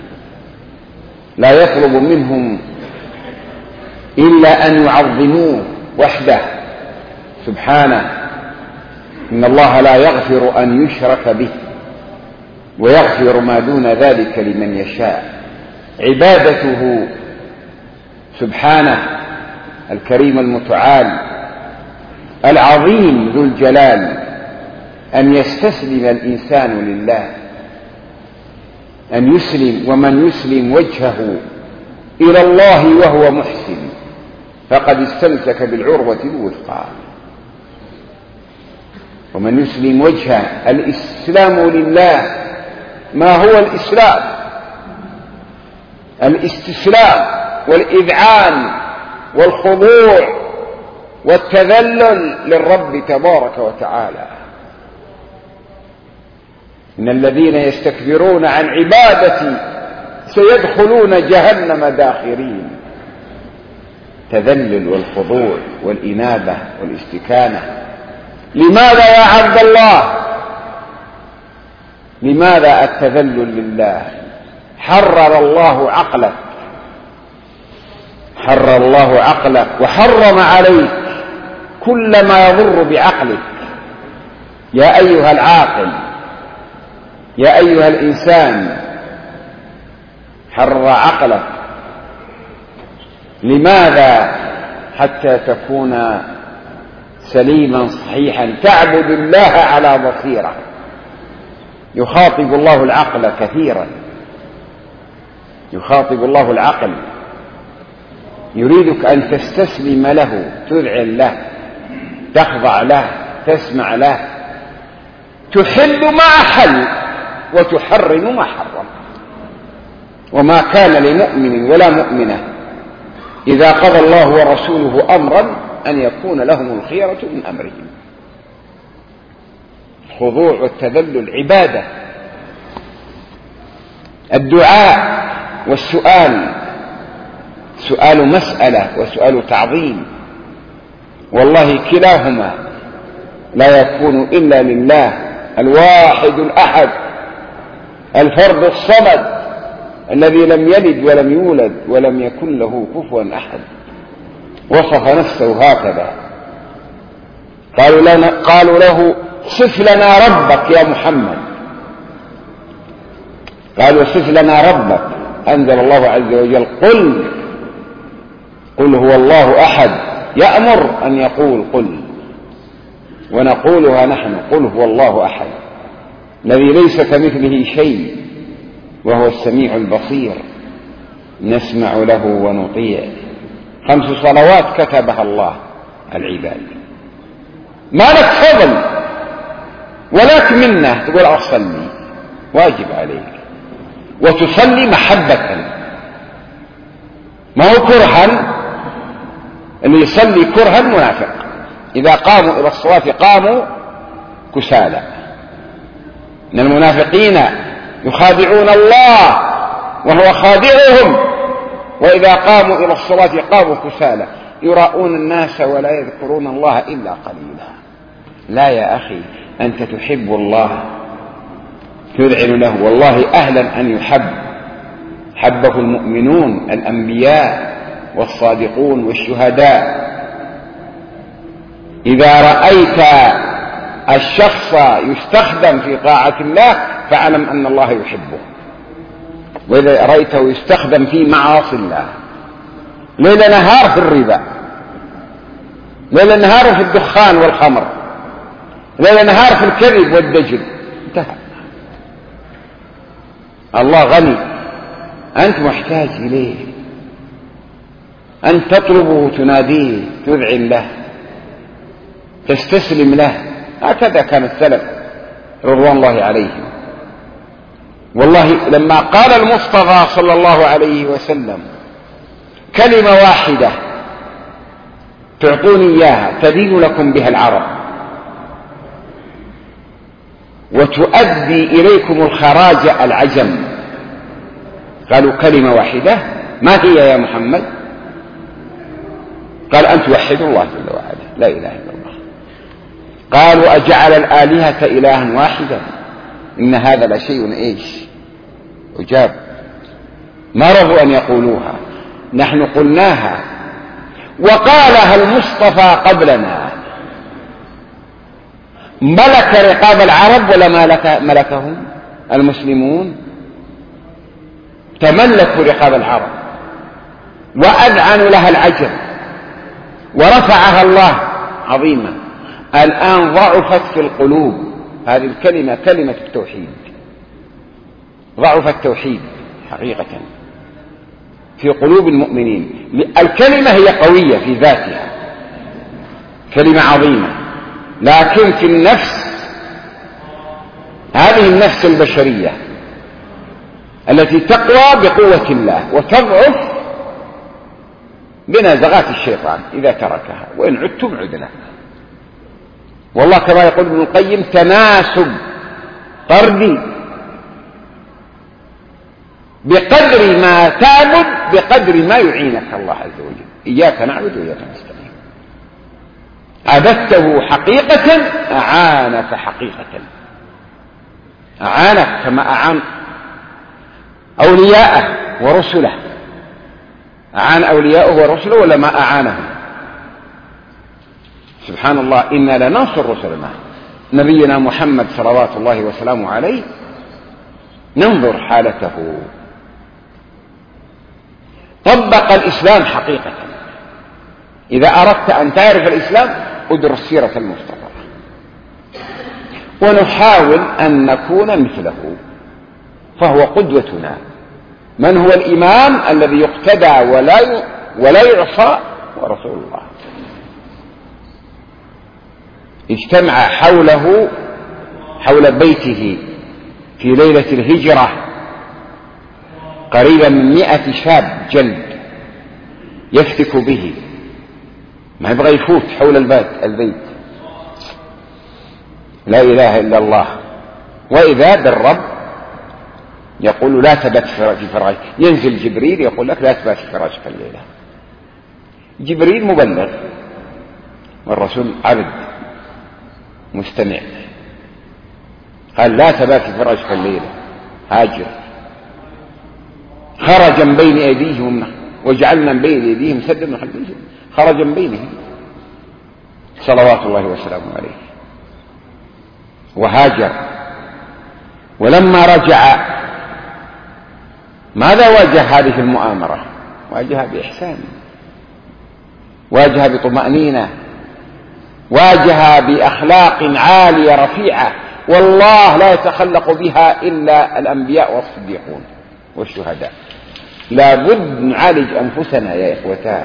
لا يطلب منهم إلا أن يعظموه وحده سبحانه. إن الله لا يغفر أن يشرك به ويغفر ما دون ذلك لمن يشاء. عبادته سبحانه الكريم المتعال العظيم ذو الجلال أن يستسلم الإنسان لله، أن يسلم. ومن يسلم وجهه إلى الله وهو محسن فقد استمسك بالعروة الوثقى. ومن يسلم وجهه، الإسلام لله. ما هو الإسلام؟ الاستسلام والإذعان والخضوع والتذلل للرب تبارك وتعالى. إن الذين يستكبرون عن عبادتي سيدخلون جهنم داخرين. تذلل والخضوع والإنابة والاستكانة. لماذا يا عبد الله؟ لماذا التذلل لله؟ حرر الله عقلك، حرر الله عقلك وحرم عليك كل ما يضر بعقلك. يا أيها العاقل، يا أيها الإنسان، حرر عقلك. لماذا؟ حتى تكون سليما صحيحا تعبد الله على بصيرة. يخاطب الله العقل كثيرا، يخاطب الله العقل. يريدك أن تستسلم له، تذعن له، تخضع له، تسمع له، تحل ما أحل وتحرم ما حرم. وما كان لمؤمن ولا مؤمنة إذا قضى الله ورسوله أمرا أن يكون لهم الخيرة من أمرهم. الخضوع والتذلل عبادة. الدعاء والسؤال، سؤال مسألة وسؤال تعظيم، والله كلاهما لا يكون إلا لله الواحد الأحد الفرد الصمد الذي لم يلد ولم يولد ولم يكن له كفوا أحد. وصف نفسه هكذا. قالوا له صف لنا ربك يا محمد. قالوا صف لنا ربك. أنزل الله عز وجل قل هو الله أحد. يأمر أن يقول قل، ونقولها نحن قل هو الله أحد الذي ليس كمثله شيء وهو السميع البصير، نسمع له ونطيع. 5 صلوات كتبها الله العباد. ما لك فضل ولك منه تقول أصلي، واجب عليك، وتصلي محبة، ما هو كرها. اللي يصلي كرها منافق. إذا قاموا إلى الصلاة قاموا كسالى. إن المنافقين يخادعون الله وهو خادعهم، وإذا قاموا إلى الصلاة قاموا كسالى يراءون الناس ولا يذكرون الله إلا قليلا. لا يا أخي، أنت تحب الله تذعن له، والله أهلا أن يحب. حبه المؤمنون الأنبياء والصادقون والشهداء. إذا رأيت الشخص يستخدم في طاعة الله فاعلم أن الله يحبه، وإذا رأيته يستخدم في معاصي الله ليل نهار في الربا، ليل نهار في الدخان والخمر، ليل نهار في الكذب والدجل، انتهى. الله غني، أنت محتاج إليه، أنت تطلبه، تناديه، تذعن له، تستسلم له. هكذا كان السلف رضوان الله عليهم. والله لما قال المصطفى صلى الله عليه وسلم كلمة واحدة تعطوني إياها تدين لكم بها العرب وتؤدي إليكم الخراج العجم، قالوا كلمة واحدة، ما هي يا محمد؟ قال أن توحدوا الله جل وعلا، لا إله إلا الله. قالوا أجعل الآلهة إلها واحدا إن هذا لشيء إيش عجاب. ما رضوا أن يقولوها، نحن قلناها وقالها المصطفى قبلنا. ملك رقاب العرب ولا ملكهم المسلمون؟ تملكوا رقاب العرب وأذعنوا لها العجب ورفعها الله عظيمة. الآن ضعفت في القلوب هذه الكلمة، كلمة التوحيد، ضعف التوحيد حقيقة في قلوب المؤمنين. الكلمة هي قوية في ذاتها، كلمة عظيمة، لكن في النفس، هذه النفس البشرية التي تقوى بقوة الله وتضعف بنزغات الشيطان إذا تركها، وإن عدتم عدنا. والله كما يقول ابن القيم تناسب طردي، بقدر ما تعبد بقدر ما يعينك الله عز وجل. إياك نعبد وإياك نستعين. عبدته حقيقة أعانك حقيقة، أعانك كما أعان أولياءه ورسله. أعان أولياءه ورسله ولا ما أعانهم؟ سبحان الله. إنا لننصر رسلنا. نبينا محمد صلوات الله وسلامه عليه ننظر حالته، طبق الإسلام حقيقة. إذا أردت أن تعرف الإسلام ادرس سيرة المصطفى، ونحاول أن نكون مثله، فهو قدوتنا. من هو الإمام الذي يقتدى ولا يعصى هو رسول الله. اجتمع حوله حول بيته في ليلة الهجرة قريبا من 100 شاب جلد يفتك به، ما يبغى يفوت حول البيت. لا إله إلا الله. وإذا بالرب يقول لا تبت في فراشك، ينزل جبريل يقول لك لا تبت في فراشك الليلة. جبريل مبلغ والرسول عبد مستمع، قال لا تبات في فراشك الليلة، هاجر. خرج من بين أيديهم وجعلنا من بين أيديهم سدا وخلفهم، خرج من بينهم صلوات الله وسلامه عليه وهاجر. ولما رجع ماذا واجه هذه المؤامرة؟ واجهها بإحسان، واجهها بطمأنينة، واجهها بأخلاق عالية رفيعة والله لا يتخلق بها إلا الأنبياء والصديقون والشهداء. لا بد نعالج أنفسنا يا إخوتاه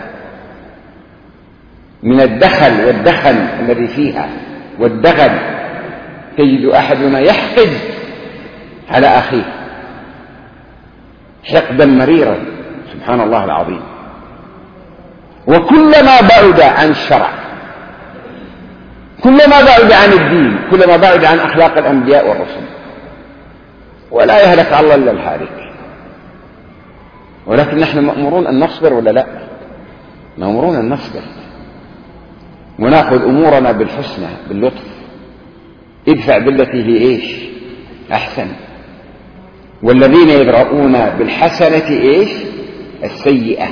من والدخل الذي فيها والدغل. تجد أحدنا يحقد على أخيه حقدا مريرا، سبحان الله العظيم. وكلما بعد عن الشرع، كلما بعد عن الدين، كلما بعد عن أخلاق الأنبياء والرسل. ولا يهلك الله إلا الهالك. ولكن نحن مأمورون أن نصبر ولا لا؟ مأمورون أن نصبر ونأخذ أمورنا بالحسنى باللطف. ادفع بالتي هي إيش أحسن، والذين يدرؤون بالحسنة إيش السيئة.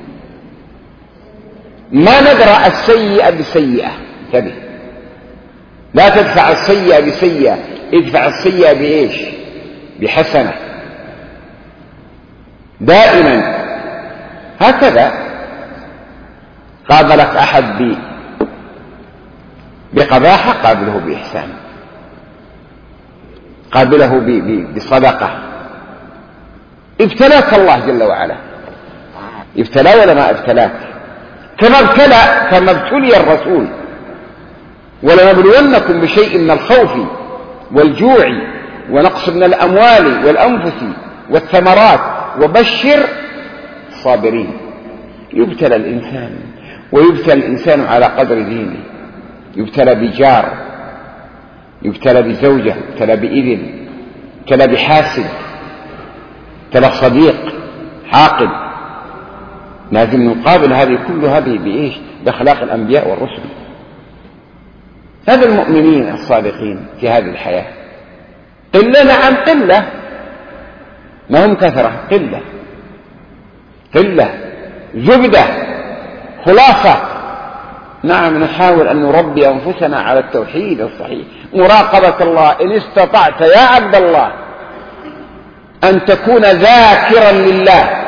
ما ندرأ السيئة بسيئة، انتبه، لا تدفع السيئة بسيئة، ادفع السيئة بإيش بحسنة دائما. هكذا قابلك أحد بقباحة قابله بإحسان، قابله بصدقة. ابتلاك الله جل وعلا، ابتلى ولا ما ابتلاك؟ كما ابتلي الرسول. ولنبلونكم بشيء من الخوف والجوع ونقص من الأموال والأنفس والثمرات وبشر الصابرين. يبتلى الإنسان، ويبتلى الإنسان على قدر دينه. يبتلى بجار، يبتلى بزوجة، يبتلى بإذن، يبتلى بحاسد، يبتلى صديق حاقد. لازم نقابل هذه كلها بإيش؟ بأخلاق الأنبياء والرسل. هذا المؤمنين الصادقين في هذه الحياة قلة، نعم قلة، ما هم كثرة، قلة زبدة خلاصة. نعم نحاول أن نربي أنفسنا على التوحيد الصحيح، مراقبة الله. إن استطعت يا عبد الله أن تكون ذاكرا لله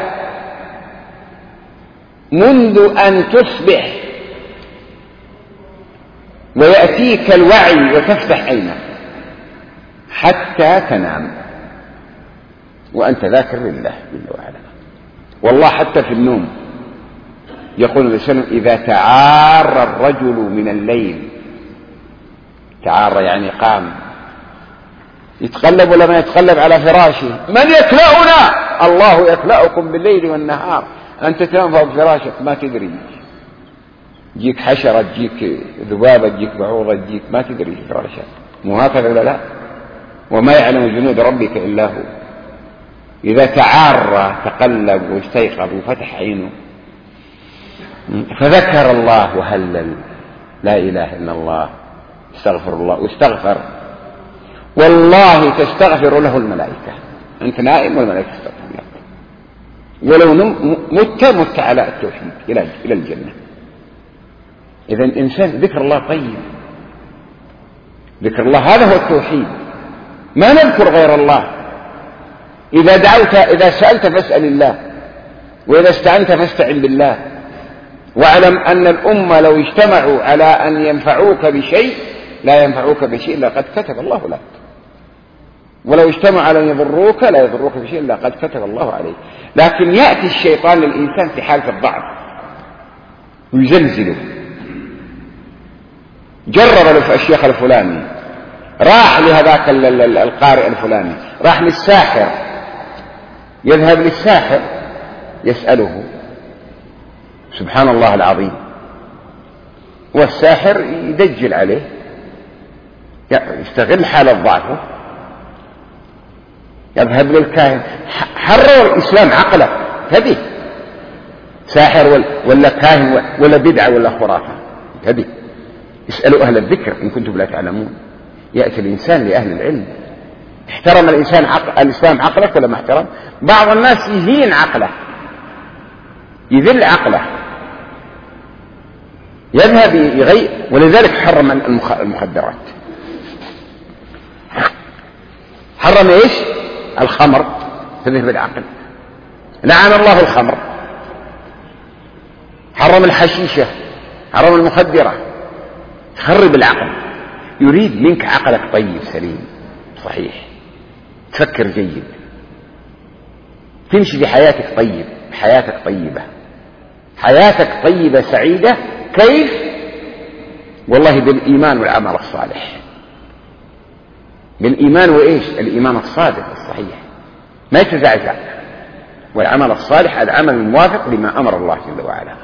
منذ أن تصبح ويأتيك الوعي وتفتح عينك حتى تنام وأنت ذاكر لله جل وعلا. والله حتى في النوم يقول الإنسان إذا تعار الرجل من الليل، تعار يعني قام، يتقلب ولا ما يتقلب على فراشه، من يكلأنا؟ الله يكلأكم بالليل والنهار. أنت تنام فوق فراشك ما تدري، تجيك حشرة، تجيك ذبابة، تجيك بعوضة، تجيك ما تدري في فراشك. مو هكذا ولا لا؟ وما يعلم جنود ربك إلا هو. إذا تعار تقلب واستيقظ وفتح عينه فذكر الله وهلل لا إله إلا الله، استغفر الله واستغفر، والله تستغفر له الملائكة. أنت نائم والملائكة تستغفر لك، ولو مت على التوحيد إلى الجنة. إذا الإنسان ذكر الله طيب، ذكر الله هذا هو التوحيد. ما نذكر غير الله. إذا دعوت، إذا سألت فاسأل الله، وإذا استعنت فاستعن بالله. واعلم أن الأمة لو اجتمعوا على أن ينفعوك بشيء لا ينفعوك بشيء إلا قد كتب الله لك، ولو اجتمعوا على أن يضروك لا يضروك بشيء إلا قد كتب الله عليك. لكن يأتي الشيطان للإنسان في حالة الضعف ويزلزله. جرب الشيخ الفلاني، راح لهذاك القارئ الفلاني، راح للساحر، يذهب للساحر يسأله، سبحان الله العظيم، والساحر يدجل عليه، يستغل حالة ضعفه، يذهب للكاهن. حرر الإسلام عقله، هذه ساحر ولا كاهن ولا بدعة ولا خرافة، هذه اسألوا أهل الذكر إن كنتم لا تعلمون. يأتي الإنسان لأهل العلم. احترم الإنسان الإسلام عقلك ولا ما احترم؟ بعض الناس يهين عقله، يذل عقله، يذهب يغير. ولذلك حرم المخدرات، حرم ايش؟ الخمر، تذهب العقل. لعن الله الخمر، حرم الحشيشة، حرم المخدرة، تخرب العقل. يريد منك عقلك طيب سليم صحيح، تفكر جيد، تمشي بحياتك طيب، حياتك طيبة، حياتك طيبة سعيدة. كيف؟ والله بالإيمان والعمل الصالح. بالإيمان وإيش؟ الإيمان الصادق الصحيح ما يتزعزع، والعمل الصالح العمل الموافق لما أمر الله جل وعلا.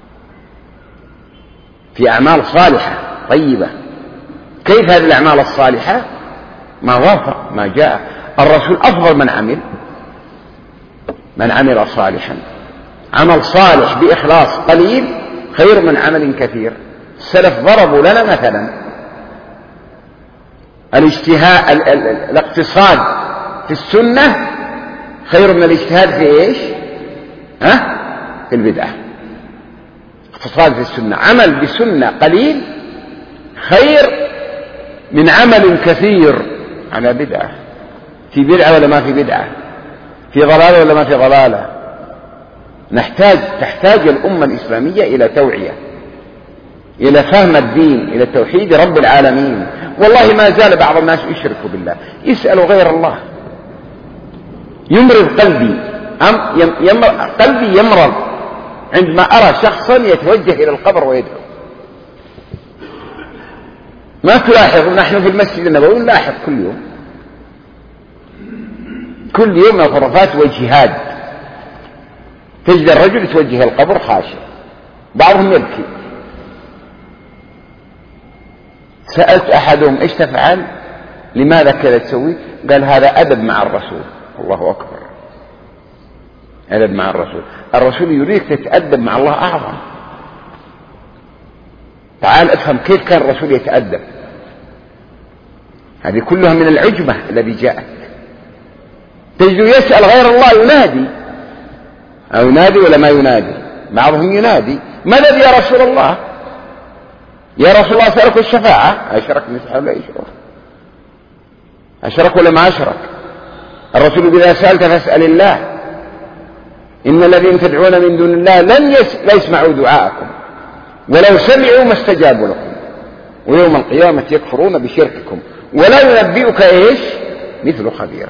في أعمال صالحة طيبة. كيف هذه الأعمال الصالحة؟ ما وافق ما جاء الرسول. أفضل من عمل صالحا. عمل صالح بإخلاص قليل خير من عمل كثير. السلف ضربوا لنا مثلا الاقتصاد في السنة خير من الاجتهاد في ايش؟ في البدعة. اقتصاد في السنة، عمل بسنة قليل خير من عمل كثير على بدعة. في بدعة ولا ما في بدعة؟ في ضلالة ولا ما في ضلالة؟ تحتاج الأمة الإسلامية إلى توعية، إلى فهم الدين، إلى توحيد رب العالمين. والله ما زال بعض الناس يشركوا بالله، يسألوا غير الله. يمرض قلبي، قلبي يمرض عندما أرى شخصا يتوجه إلى القبر ويدعو. ما تلاحظ؟ نحن في المسجد النبوي نلاحظ كل يوم الخرافات والجهاد. تجد الرجل يتوجه القبر خاشع، بعضهم يبكي. سألت أحدهم إيش تفعل؟ لماذا كذا تسوي؟ قال هذا أدب مع الرسول. الله أكبر، أدب مع الرسول. الرسول يريد تتأدب مع الله أعظم. تعال افهم كيف كان الرسول يتأدب. هذه كلها من العجمة الذي جاءت. تجد يسأل غير الله، ينادي أو ينادي ولا ما ينادي؟ بعضهم ينادي، مدد يا رسول الله، يا رسول الله أسألك الشفاعة. أشرك مثل ولا يشرك؟ أشرك ولا ما أشرك؟ الرسول إذا سألت فاسأل الله، إن الذين تدعون من دون الله لا يسمعوا دعاءكم ولو سمعوا ما استجابوا لكم ويوم القيامة يكفرون بشرككم ولا ينبئك إيش؟ مثل خبير.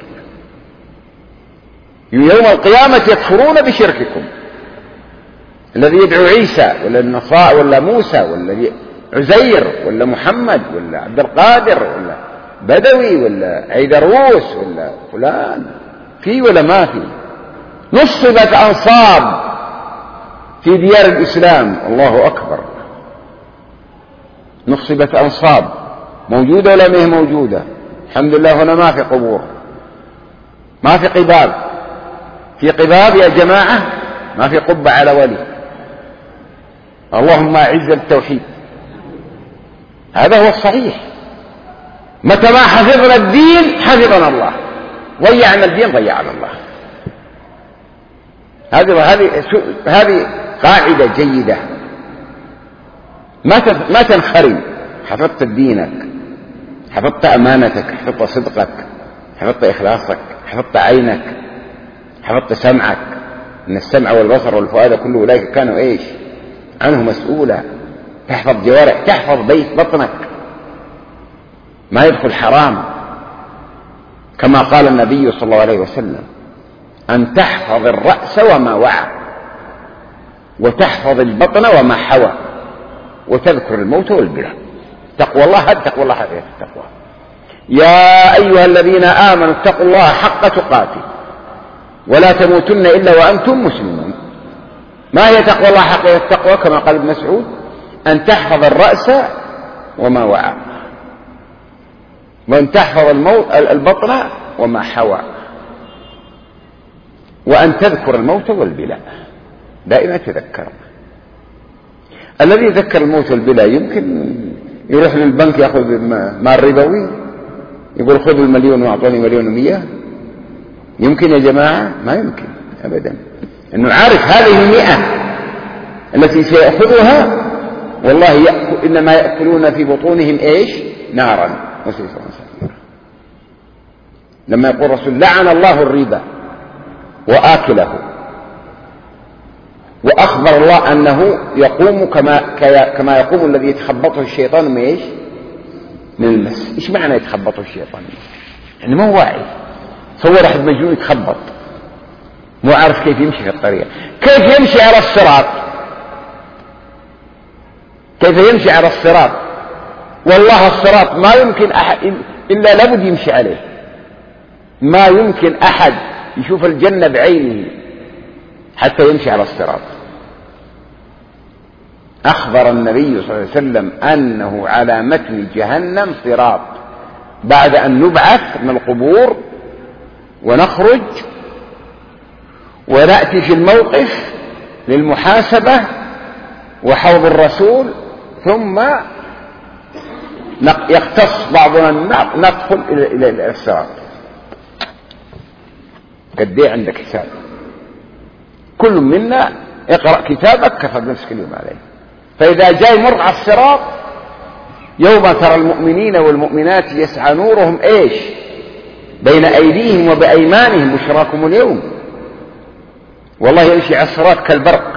يوم القيامة يكفرون بشرككم. الذي يدعو عيسى ولا النصارى ولا موسى ولا عزير ولا محمد ولا عبد القادر ولا بدوي ولا عيدروس ولا فلان، في ولا ما في؟ نصبت أنصاب في ديار الإسلام. الله أكبر، نصبت أنصاب. موجودة ولا ما هي موجودة؟ الحمد لله هنا ما في قبور، ما في قباب. في قباب يا جماعة؟ ما في قبة على ولي. اللهم أعز التوحيد. هذا هو الصحيح. متى ما حفظنا الدين حفظنا الله، ضيعنا الدين ضيعنا الله. هذه قاعدة جيدة. ما تنخرم. حفظت دينك، حفظت أمانتك، حفظت صدقك، حفظت إخلاصك، حفظت عينك، حفظت سمعك. إن السمع والبصر والفؤاد كل أولئك كانوا إيش؟ عنه مسؤولا. تحفظ جوارح، تحفظ بيت بطنك، ما يدخل حرام، كما قال النبي صلى الله عليه وسلم: أن تحفظ الرأس وما وعى. وتحفظ البطن وما حوى وتذكر الموت والبلى. تقوى الله، هذا تقوى الله حقيقة التقوى. يا أيها الذين آمنوا اتقوا الله حق تقاته ولا تموتن إلا وأنتم مسلمون. ما هي تقوى الله حقيقة التقوى؟ كما قال ابن مسعود: أن تحفظ الرأس وما وعى، وأن تحفظ البطن وما حوى، وأن تذكر الموت والبلاء. دائما تذكر. الذي يذكر الموت والبلاء يمكن يروح للبنك يأخذ مال ربوي يقول خذوا 1,000,000 واعطوني 1,100,000. يمكن يا جماعة؟ ما يمكن أبدا. إنه عارف هذه 100 التي سيأخذها والله إنما يأكلون في بطونهم إيش؟ نارا وسيسرا سعيرا. لما يقول الرسول: لعن الله الربا وآكله، وأخبر الله أنه يقوم كما يقوم الذي يتخبطه الشيطان من إيش؟ من المس. إيش معنى يتخبطه الشيطان؟ يعني ما هو واعي. صور أحد مجنون يتخبط مو عارف كيف يمشي في الطريق، كيف يمشي على الصراط، كيف يمشي على الصراط. والله الصراط ما يمكن أحد إلا لابد يمشي عليه. ما يمكن أحد يشوف الجنة بعينه حتى يمشي على الصراط. أخبر النبي صلى الله عليه وسلم أنه على متن جهنم صراط، بعد أن نبعث من القبور ونخرج ونأتي في الموقف للمحاسبة وحوض الرسول، ثم يختص بعضنا ندخل إلى الصراط. قد ايه عندك حساب؟ كل منا اقرأ كتابك كفى بنفسك اليوم عليه. فإذا جاء يمر على الصراط يوم ترى المؤمنين والمؤمنات يسعى نورهم ايش؟ بين أيديهم وبأيمانهم بشراكم اليوم. والله يمشي على الصراط كالبرق.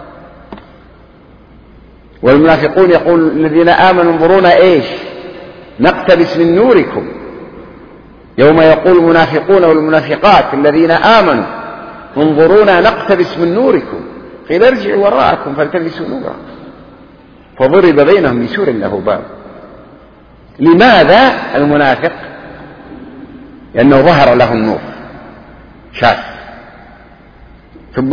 والمنافقون يقول الذين آمنوا انظرونا ايش؟ نقتبس من نوركم. يوم يقول المنافقون والمنافقات الذين آمنوا انظرونا نقتبس من نوركم قيل ارجعوا وراءكم فالتمسوا نورا فضرب بينهم بسور له باب. لماذا المنافق؟ لأنه ظهر له النور، شاف، ثم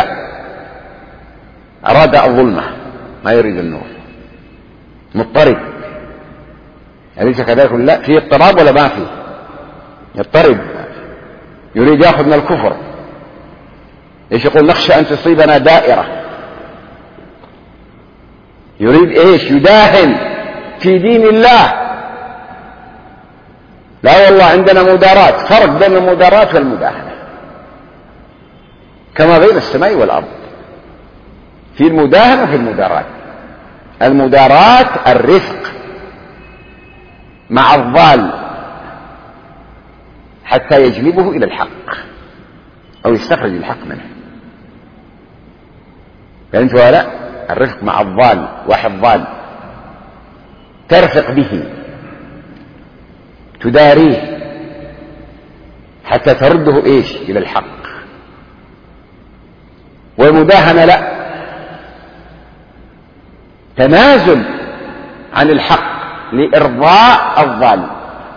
أراد الظلمة، ما يريد النور، مضطرب. أليس كذلك؟ لا، فيه اضطراب ولا ما فيه؟ يضطرب، يريد يأخذ من الكفر. ايش يقول؟ نخشى أن تصيبنا دائرة. يريد ايش؟ يداهن في دين الله. لا والله عندنا مداراة، فرق بين المداراة والمداهنة كما بين السماء والأرض. في المداهنة وفي المداراة. المداراة الرفق مع الضال حتى يجلبه إلى الحق أو يستخرج الحق منه. فهمت ولا؟ الرفق مع الضال، واحد ضال ترفق به تداريه حتى ترده ايش؟ إلى الحق. والمداهنة لا، تنازل عن الحق لإرضاء الضال.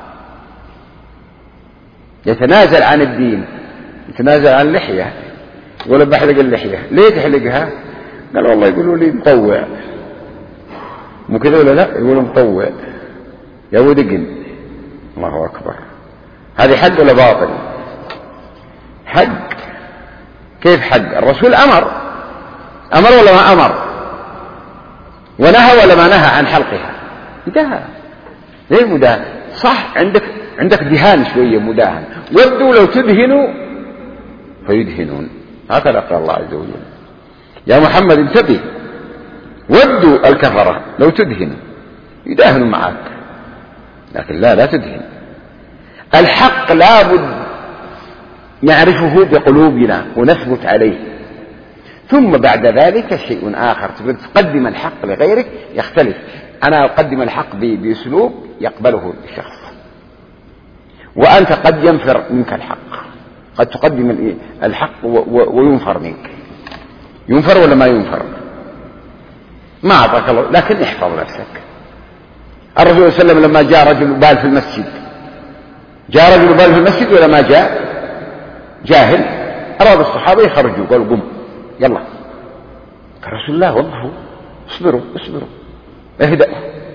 يتنازل عن الدين، يتنازل عن اللحية. يقول بحلق اللحية، ليه تحلقها؟ قال والله يقولوا لي مطوع. مو كذا ولا لا؟ يقولوا مطوع يا ودقن. الله أكبر. هذه حق ولا باطل؟ حق. كيف حق؟ الرسول أمر ولا ما أمر؟ ونهى ولا ما نهى عن حلقها؟ مداهنة. ليه مداهنة؟ صح، عندك دهان شوية مداهن. ودوا لو تدهنوا فيدهنون، هكذا قال الله عز وجل. يا محمد انتبه، ودوا الكفرة لو تدهنوا يداهنوا معك، لكن لا تدهن. الحق لابد نعرفه بقلوبنا ونثبت عليه، ثم بعد ذلك شيء آخر. تقدم الحق لغيرك يختلف. أنا أقدم الحق بأسلوب يقبله الشخص، وأنت قد ينفر منك الحق. قد تقدم الحق وينفر منك. ينفر ولا ما ينفر؟ ما أعطاك الله، لكن احفظ نفسك. الرسول صلى الله عليه وسلم لما جاء رجل بال في المسجد، جاء رجل بال في المسجد ولا ما جاء؟ جاهل. أراد الصحابة يخرجوا، قالوا قم يلا. قال رسول الله وقفوا، اصبروا اصبروا اهدأوا.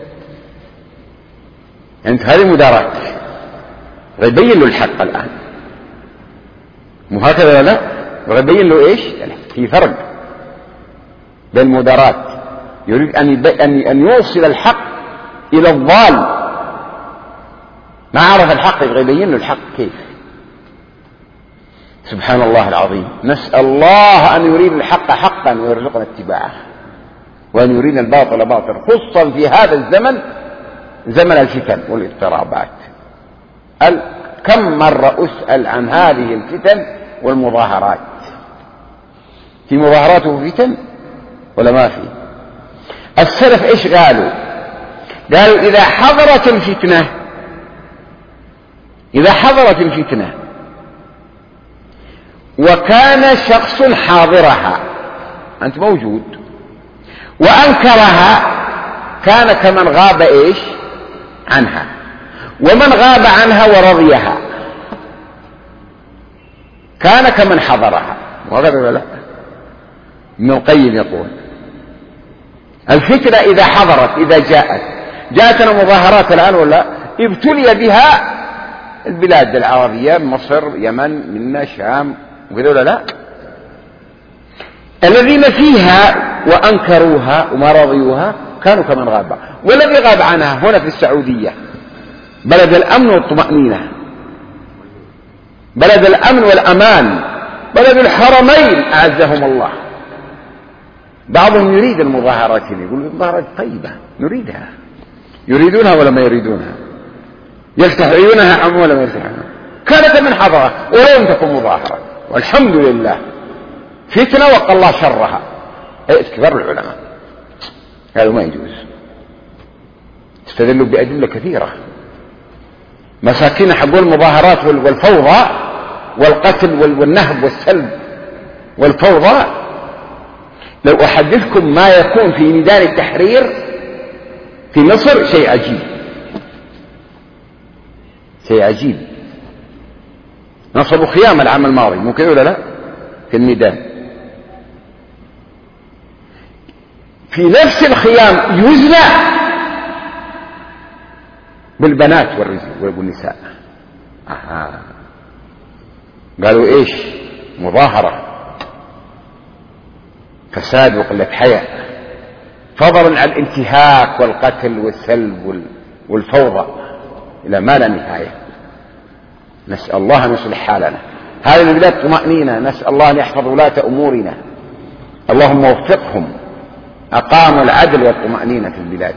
أنت هذه مداراة، يبين له الحق الآن، مو هكذا لا؟ يبين له ايش؟ في فرق بين المداراة، يريد أن يوصل الحق إلى الضال، ما عرف الحق يبغى يبين له الحق كيف. سبحان الله العظيم. نسأل الله أن يريد الحق حقا ويرزقنا اتباعه، وأن يريد الباطل باطلا، خصوصا في هذا الزمن، زمن الفتن والاضطرابات. كم مرة أسأل عن هذه الفتن والمظاهرات، في مظاهرات وفتن ولا ما في؟ السلف إيش قالوا؟ قالوا إذا حضرت الفتنة وكان شخص حاضرها، أنت موجود، وأنكرها، كان كمن غاب إيش عنها، ومن غاب عنها ورضيها كان كمن حضرها. وهذا لا، ابن القيم يقول الفتنة إذا حضرت، إذا جاءتنا مظاهرات الآن ولا ابتلي بها البلاد العربية، مصر، يمن، منا، الشام وكذا ولا لا؟ الذين فيها وأنكروها وما رضيوها كانوا كمن غاب. والذي غاب عنها هنا في السعودية، بلد الأمن والطمأنينة، بلد الأمن والأمان، بلد الحرمين أعزهم الله. بعضهم يريد المظاهرات، يقول المظاهرات طيبة نريدها، يريدونها ولا ما يريدونها؟ يفتح عيونها عم ولا ما يفتحونها؟ كانت من حضرة ولو لم تكن مظاهرة، والحمد لله فتنة وقى الله شرها. كبار العلماء قالوا ما يجوز، استدلوا بأدلة كثيرة. مساكين حقوا المظاهرات والفوضى والقتل والنهب والسلب والفوضى. لو أحدثكم ما يكون في ميدان التحرير في مصر شيء عجيب، شيء عجيب. نصبوا خيام العام الماضي، مو كذا ولا لا؟ في الميدان، في نفس الخيام يزنى بالبنات والنساء. قالوا ايش؟ مظاهرة، فساد وقلة حياء، فضلا عن الانتهاك والقتل والسلب والفوضى إلى ما لا نهاية. نسأل الله أن يصلح حالنا. هذه البلاد طمأنينة، نسأل الله أن يحفظ ولاة أمورنا، اللهم وفقهم. أقاموا العدل والطمأنينة في البلاد،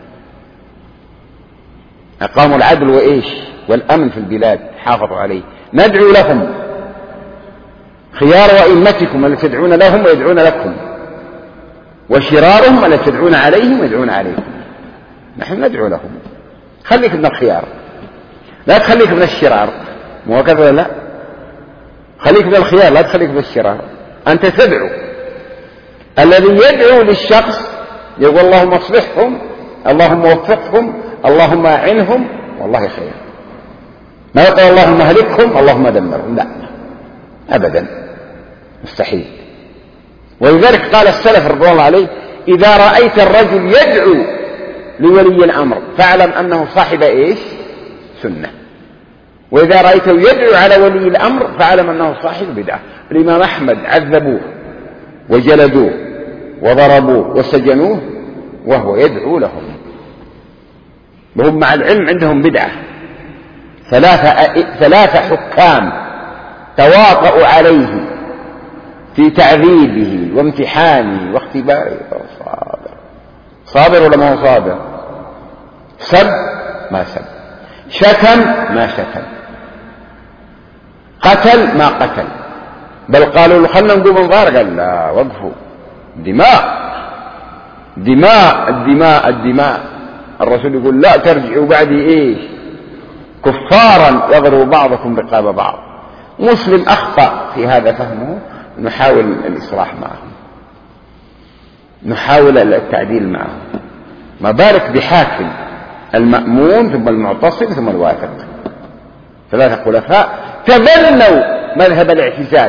أقاموا العدل وإيش والأمن في البلاد، حافظوا عليه. ندعو لهم، خيار أئمتكم الذين تدعون لهم ويدعون لكم، وشرارهم الذين تدعون عليهم ويدعون عليكم. نحن ندعو لهم. خليك من الخيار، لا تخليك من الشرار، مو هكذا لا؟ خليك من الخيار، لا تخليك من الشرار. أنت تدعو. الذي يدعو للشخص يقول اللهم اصلحهم، اللهم وفقهم، اللهم أعنهم، والله خير. ما يقول اللهم اهلكهم، اللهم دمرهم، لا أبدا، مستحيل. ولذلك قال السلف رضوان الله عليه إذا رأيت الرجل يدعو لولي الأمر فاعلم أنه صاحب إيش؟ سنة. وإذا رأيته يدعو على ولي الأمر فاعلم أنه صاحب بدعة. الإمام أحمد عذبوه وجلدوه وضربوه وسجنوه وهو يدعو لهم، وهم مع العلم عندهم بدعة. ثلاثة حكام تواطؤوا عليه في تعذيبه وامتحانه واختباره. صابر ولا ما هو صابر؟ سب ما سب، شتم ما شتم، قتل ما قتل. بل قالوا له خلنا نقوم نظاهر، قال لا وقفوا، دماء دماء الدماء الدماء. الرسول يقول لا ترجعوا بعدي ايش؟ كفارا يضرب بعضكم رقاب بعض. مسلم أخطأ في هذا فهمه، نحاول الإصلاح معه. نحاول التعديل معه، ما بالك بحاكم المأمون ثم المعتصم ثم الواثق. 3 خلفاء تبنوا مذهب الاعتزال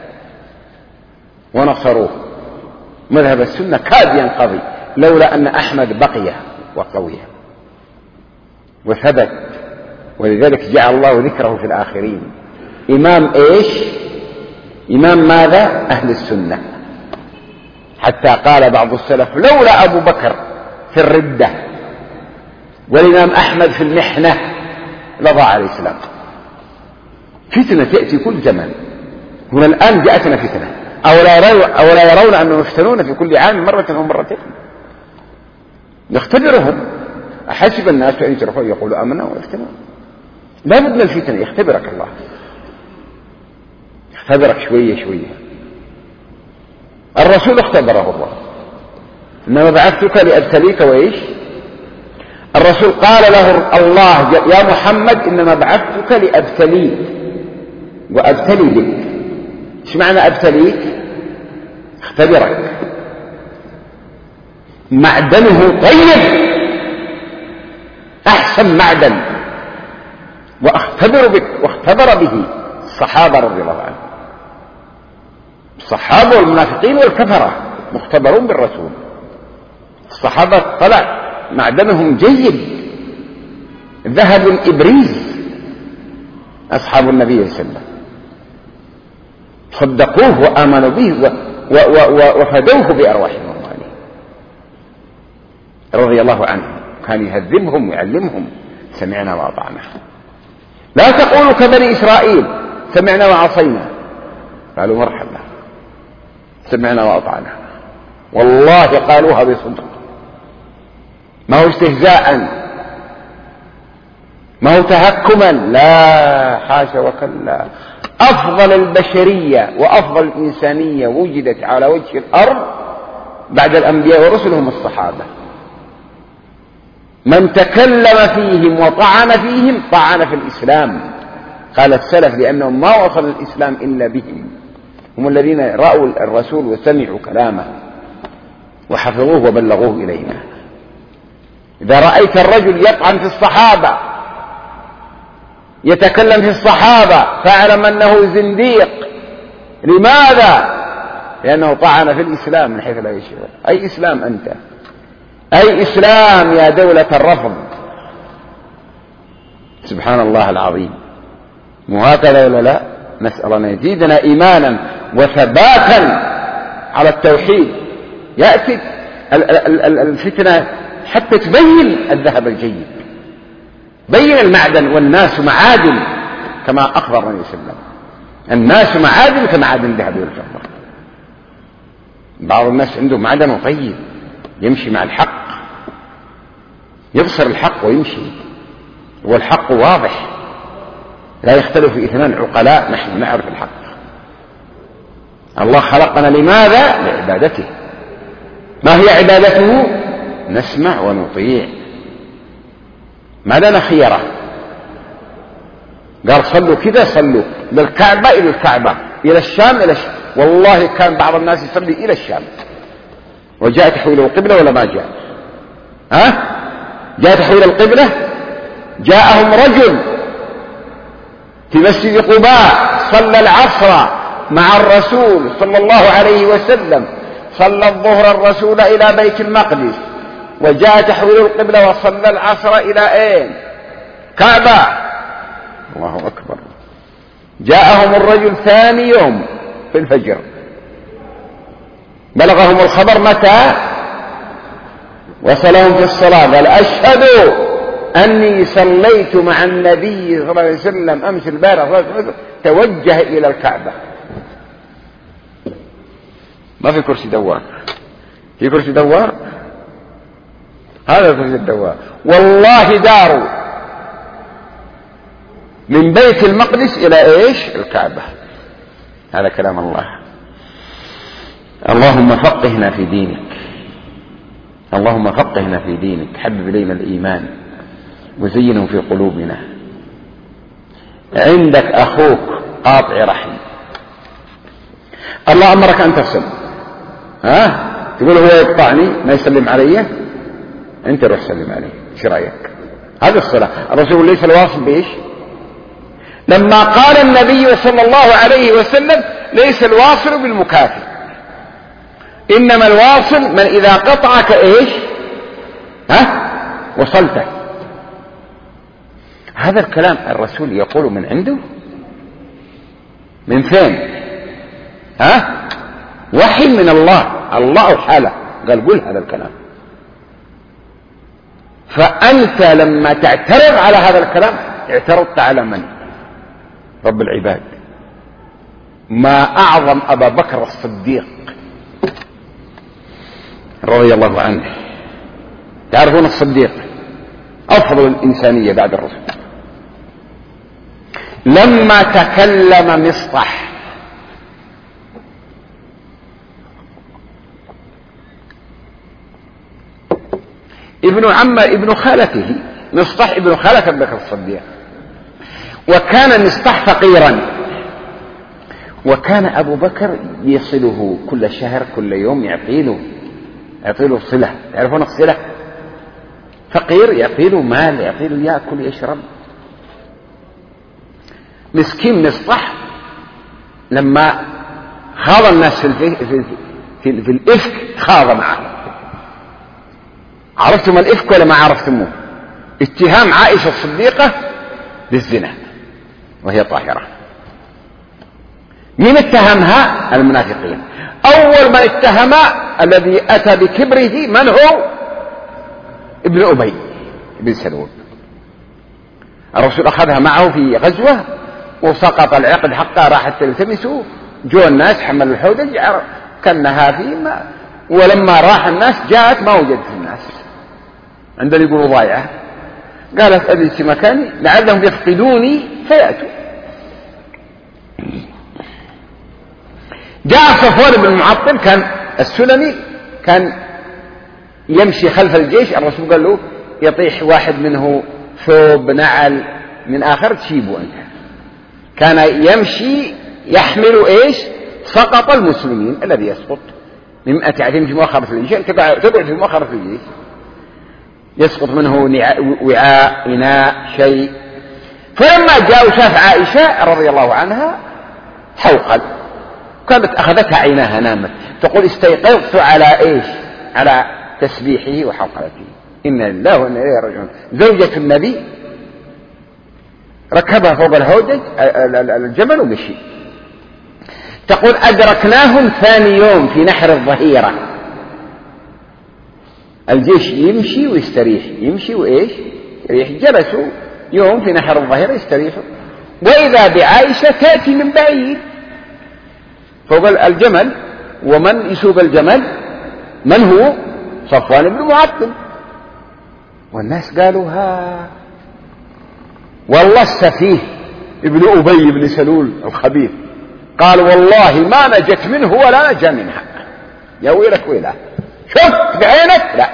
ونصروه. مذهب السنة كاد ينقضي لولا أن أحمد بقي وقوي وثبت، ولذلك جعل الله ذكره في الآخرين. إمام إيش؟ إمام ماذا؟ أهل السنة. حتى قال بعض السلف لولا أبو بكر في الردة والإمام أحمد في المحنة لضاع الإسلام. فتنة تأتي كل زمان. هنا الآن جاءتنا فتنة، أو لا يرون أنهم يفتنون في كل عام مرة أو مرتين؟ نختبرهم. أحسب الناس أن يتركوا يقولوا آمنا ويفتنون؟ لا بد من الفتنة. يختبرك الله، يختبرك شوية شوية. الرسول اختبره الله، إنما بعثتك لأبتليك وإيش؟ الرسول قال له الله يا محمد إنما بعثتك لأبتليك وأبتلي بك. ايش معنى أبتليك؟ اختبرك. معدنه طيب أحسن معدن، وأختبر بك. واختبر به الصحابة رضي الله عنهم. الصحابة والمنافقين والكفرة مختبرون بالرسول. الصحابة طلع معدنهم جيد، ذهب إبريز. أصحاب النبي صلى الله عليه وسلم صدقوه وآمنوا به وفدوه بأرواحهم وأموالهم رضي الله عنهم. كان يهذبهم ويعلمهم سمعنا وأطعنا. لا تقولوا كبني إسرائيل سمعنا وعصينا. قالوا مرحبا، سمعنا وأطعنا. والله قالوها بصدق، ما هو استهزاء، ما هو تهكما، لا حاشا وكلا. أفضل البشرية وأفضل الإنسانية وجدت على وجه الأرض بعد الأنبياء والرسل هم الصحابة. من تكلم فيهم وطعن فيهم طعن في الإسلام. قال السلف لأنهم ما وصل الإسلام إلا بهم، هم الذين رأوا الرسول وسمعوا كلامه وحفظوه وبلغوه إلينا. إذا رأيت الرجل يطعن في الصحابة يتكلم في الصحابة فاعلم أنه زنديق. لماذا؟ لأنه طعن في الإسلام من حيث لا يشعر. أي إسلام أنت؟ أي إسلام يا دولة الرفض؟ سبحان الله العظيم. وهكذا ولا لا؟ نسأل أن يزيدنا إيمانا وثباتا على التوحيد. يأتي الفتنة حتى تبين الذهب الجيد، بين المعدن. والناس معادن كما أخبر النبي صلى الله عليه وسلم. الناس معادن كمعادن الذهب والفضة. بعض الناس عنده معدن طيب يمشي مع الحق، يبصر الحق ويمشي، والحق واضح لا يختلف في 2 عقلاء. نحن نعرف الحق. الله خلقنا لماذا؟ لعبادته. ما هي عبادته؟ نسمع ونطيع، ما لنا خيرة. قال صلوا كذا، صلوا للكعبة إلى الكعبة، إلى الشام إلى الشام. والله كان بعض الناس يصلي إلى الشام. وجاء تحويل القبلة ولا ما جاء؟ جاء تحويل القبلة. جاءهم رجل في مسجد قباء صلى العصر مع الرسول صلى الله عليه وسلم، صلى الظهر الرسول إلى بيت المقدس، وجاء تحويل القبلة وصلى العصر إلى أين؟ كعبة. الله أكبر. جاءهم الرجل ثاني يوم في الفجر، بلغهم الخبر متى؟ وصلهم في الصلاة، قال أشهد أني صليت مع النبي صلى الله عليه وسلم أمس البارح. توجه إلى الكعبة. ما في كرسي دوار، في كرسي دوار؟ هذا كرسي الدوار. والله داروا من بيت المقدس إلى إيش؟ الكعبة. هذا كلام الله. اللهم فقهنا في دينك، اللهم فقهنا في دينك. حبب إلينا الإيمان وزينه في قلوبنا. عندك أخوك قاطع رحم، الله أمرك أن تصل، تقول هو يقطعني ما يسلم علي، أنت روح سلم عليه، ايش رأيك؟ هذه الصلة. الرسول ليس الواصل بإيش؟ لما قال النبي صلى الله عليه وسلم ليس الواصل بالمكافئ، إنما الواصل من إذا قطعك إيش؟ وصلته. هذا الكلام الرسول يقول من عنده؟ من فين؟ وحي من الله، الله حاله قال قل هذا الكلام. فأنت لما تعترض على هذا الكلام اعترضت على من؟ رب العباد. ما أعظم أبا بكر الصديق رضي الله عنه، تعرفون الصديق أفضل الإنسانية بعد الرسول، لما تكلم مصطح ابن خالته، مصطح ابن خالة أبي بكر الصديق، وكان مصطح فقيرا، وكان أبو بكر يصله كل شهر كل يوم، يعطيله صلة. تعرفون الصلة؟ فقير يعطيله مال، يعطيله يأكل يشرب. مسكين مصطح لما خاض الناس في الإفك خاض معه. عرفتم الإفك ولا ما عرفتموه؟ اتهام عائشة الصديقة بالزنا وهي طاهرة. من اتهمها؟ المنافقين. أول من اتهم الذي أتى بكبره من هو؟ ابن أبي بن سلول. الرسول أخذها معه في غزوة وسقط العقد حقها، راحت تلتمسه، جو الناس حملوا الحودج كنها فيما، ولما راح الناس جاءت ما وجدت الناس، عندما يقولوا ضايعة، قالت أجلس مكاني لعلهم يفقدوني فيأتوا. جاء صفوان بن المعطل كان السلمي، كان يمشي خلف الجيش، الرسول قال له يطيح واحد منه ثوب نعل من آخر تشيبه أنت. كان يمشي يحمل إيش؟ سقط المسلمين الذي يسقط من 100 عدم في مؤخرة الجيش، تقعد في مؤخرة الجيش، يسقط منه وعاء إناء شيء. فلما جاء وشاف عائشة رضي الله عنها حوقل، كانت أخذتها عيناها نامت، تقول استيقظت على إيش؟ على تسبيحه وحوقلته. إن لله وإنا إليه راجعون. زوجة النبي ركبها فوق الهودج الجمل ومشي. تقول أدركناهم ثاني يوم في نحر الظهيرة، الجيش يمشي ويستريح، يمشي وإيش؟ يستريح. جلسوا يوم في نحر الظهيرة يستريحوا، وإذا بعائشة تأتي من بعيد فوق الجمل. ومن يسوق الجمل؟ من هو؟ صفوان بن معطل. والناس قالوا والله السفيه ابن أبي بن سلول الخبيث قال والله ما نجت منه ولا نجا منها. يا ويلك ويله، شفت بعينك؟ لا.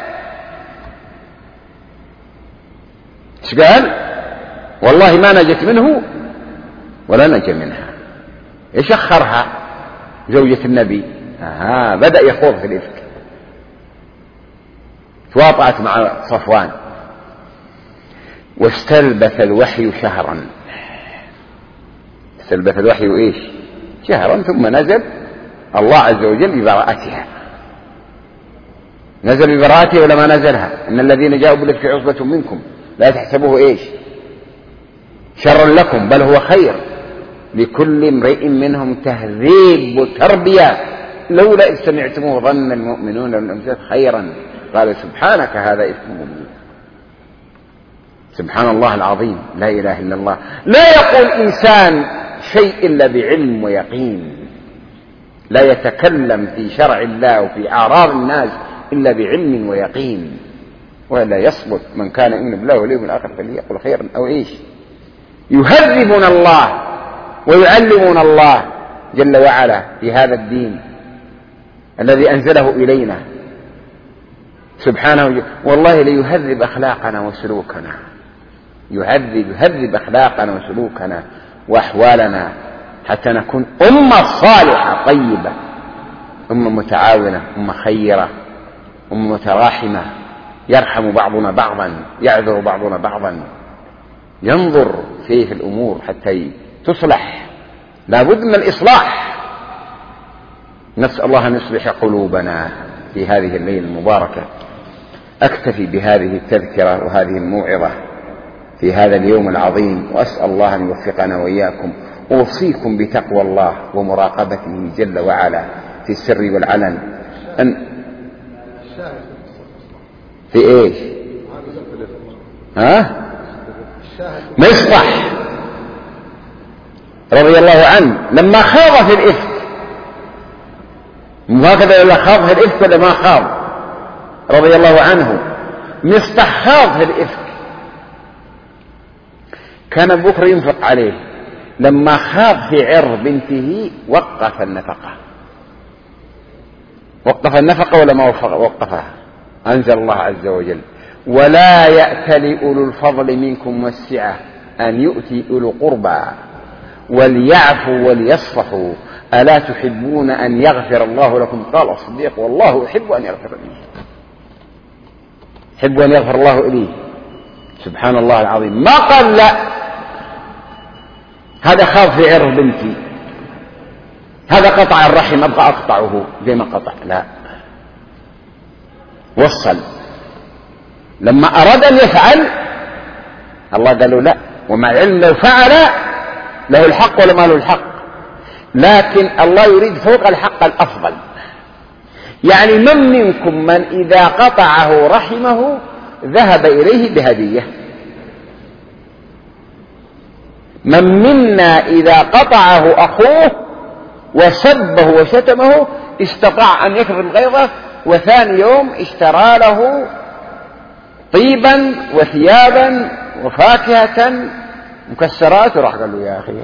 ايش قال؟ والله ما نجت منه ولا نجا منها. ايش اخرها؟ زوجة النبي بدأ يخوض في الإفك، تواطأت مع صفوان، واستلبث الوحي شهرا. استلبث الوحي إيش؟ شهرا، ثم نزل الله عز وجل ببراءتها. نزل ببراءتها ولا ما نزلها؟ إن الذين جاءوا بالإفك عصبة منكم لا تحسبوه إيش؟ شر لكم بل هو خير لكل امرئ منهم تهذيب وتربية لولا إذ سمعتموه ظن المؤمنون والمؤمنات خيرا قال سبحانك هذا إثم مبين. سبحان الله العظيم، لا إله إلا الله. لا يقول إنسان شيء إلا بعلم ويقين، لا يتكلم في شرع الله وفي أعراض الناس إلا بعلم ويقين، ولا يصبت. من كان يؤمن بالله واليوم الآخر فليقل خيرا أو إيش. يهذبون الله ويعلمون الله جل وعلا في هذا الدين الذي أنزله إلينا سبحانه. والله ليهذب أخلاقنا وسلوكنا، يهذب أخلاقنا وسلوكنا وأحوالنا حتى نكون أمة صالحة طيبة أمة متعاونة، أمة خيرة، أمة متراحمة، يرحم بعضنا بعضا، يعذر بعضنا بعضا، ينظر فيه الأمور حتى تصلح. لا بد من الإصلاح. نسأل الله أن يصلح قلوبنا في هذه الليلة المباركة. أكتفي بهذه التذكرة وهذه الموعظة في هذا اليوم العظيم، وأسأل الله أن يوفقنا وإياكم. أوصيكم بتقوى الله ومراقبته جل وعلا في السر والعلن. في إيش؟ مصطح رضي الله عنه لما خاض في الإفك، هكذا ولا خاض في الإفك ولا ما خاض؟ رضي الله عنه مصطح خاض في الإفك، كان أبو بكر ينفق عليه. لما خاض في عرض بنته وقف النفقة. وقف النفقة ولا ما وقفها؟ أنزل الله عز وجل: ولا يأتل أولو الفضل منكم والسعة أن يؤتي أولو قربى وليعفوا وليصفحوا ألا تحبون أن يغفر الله لكم؟ قال الصديق: والله أحب أن يغفر لي. أحب أن يغفر الله إليه. سبحان الله العظيم. ما قال لا هذا خاض في عرض بنتي، هذا قطع الرحم أبغى أقطعه زي ما قطع، لا، وصل. لما أراد أن يفعل الله قال له لا، ومع العلم لو فعل له الحق ولا ما له الحق، لكن الله يريد فوق الحق الأفضل. يعني من منكم من إذا قطعه رحمه ذهب إليه بهدية؟ من منا إذا قطعه أخوه وسبه وشتمه استطاع أن يكظم غيظه، وثاني يوم اشترى له طيبا وثيابا وفاكهة مكسرات، وراح قال له: يا أخي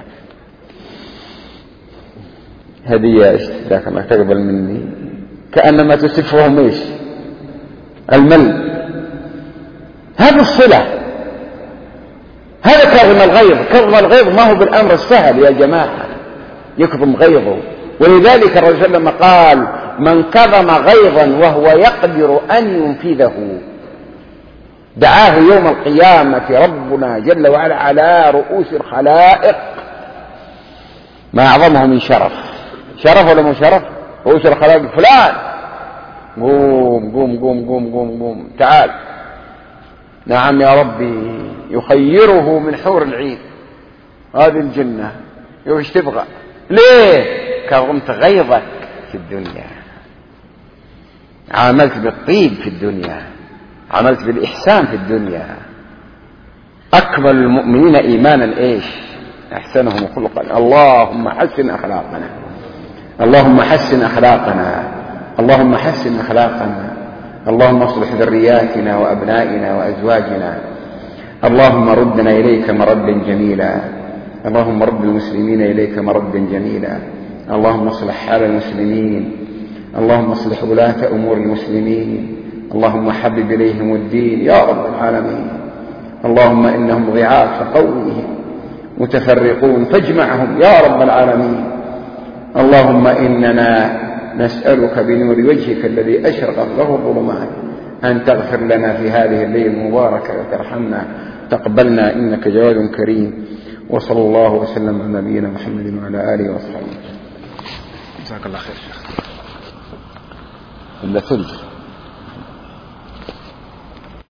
هدية اشتراك أنك تقبل مني، كأنما تسفهم إيش؟ المل. هذه الصلة، هذا كظم الغيظ. كظم الغيظ ما هو بالأمر السهل يا جماعة، يكظم غيظه. ولذلك الرسول لما قال: من كظم غيظا وهو يقدر أن ينفذه دعاه يوم القيامة ربنا جل وعلا على رؤوس الخلائق. ما أعظمه من شرف. شرف ولا مو شرف؟ رؤوس الخلائق: فلان قوم قوم قوم قوم قوم قوم تعال. نعم يا ربي. يخيره من حور العين، هذه الجنة، ايش تبغى؟ ليه؟ كظمت غيظك في الدنيا، عاملت بالطيب في الدنيا، عملت بالإحسان في الدنيا. أكمل المؤمنين إيمانا إيش؟ أحسنهم خلقا. اللهم حسن أخلاقنا، اللهم حسن أخلاقنا، اللهم حسن أخلاقنا. اللهم اصلح ذرياتنا وأبنائنا وأزواجنا. اللهم ردنا إليك مردا جميلا. اللهم رد المسلمين إليك مردا جميلا. اللهم اصلح حال المسلمين. اللهم اصلح ولاة أمور المسلمين. اللهم حبب إليهم الدين يا رب العالمين. اللهم إنهم ضعاف قومهم متفرقون فاجمعهم يا رب العالمين. اللهم إننا نسألك بنور وجهك الذي أشرقت له الظلمات أن تغفر لنا في هذه الليلة المباركة وترحمنا. تقبلنا إنك جواد كريم. وصلى الله وسلم على نبينا محمد وعلى آله وصحبه. جزاك الله خير شيخ. إلا ثلث.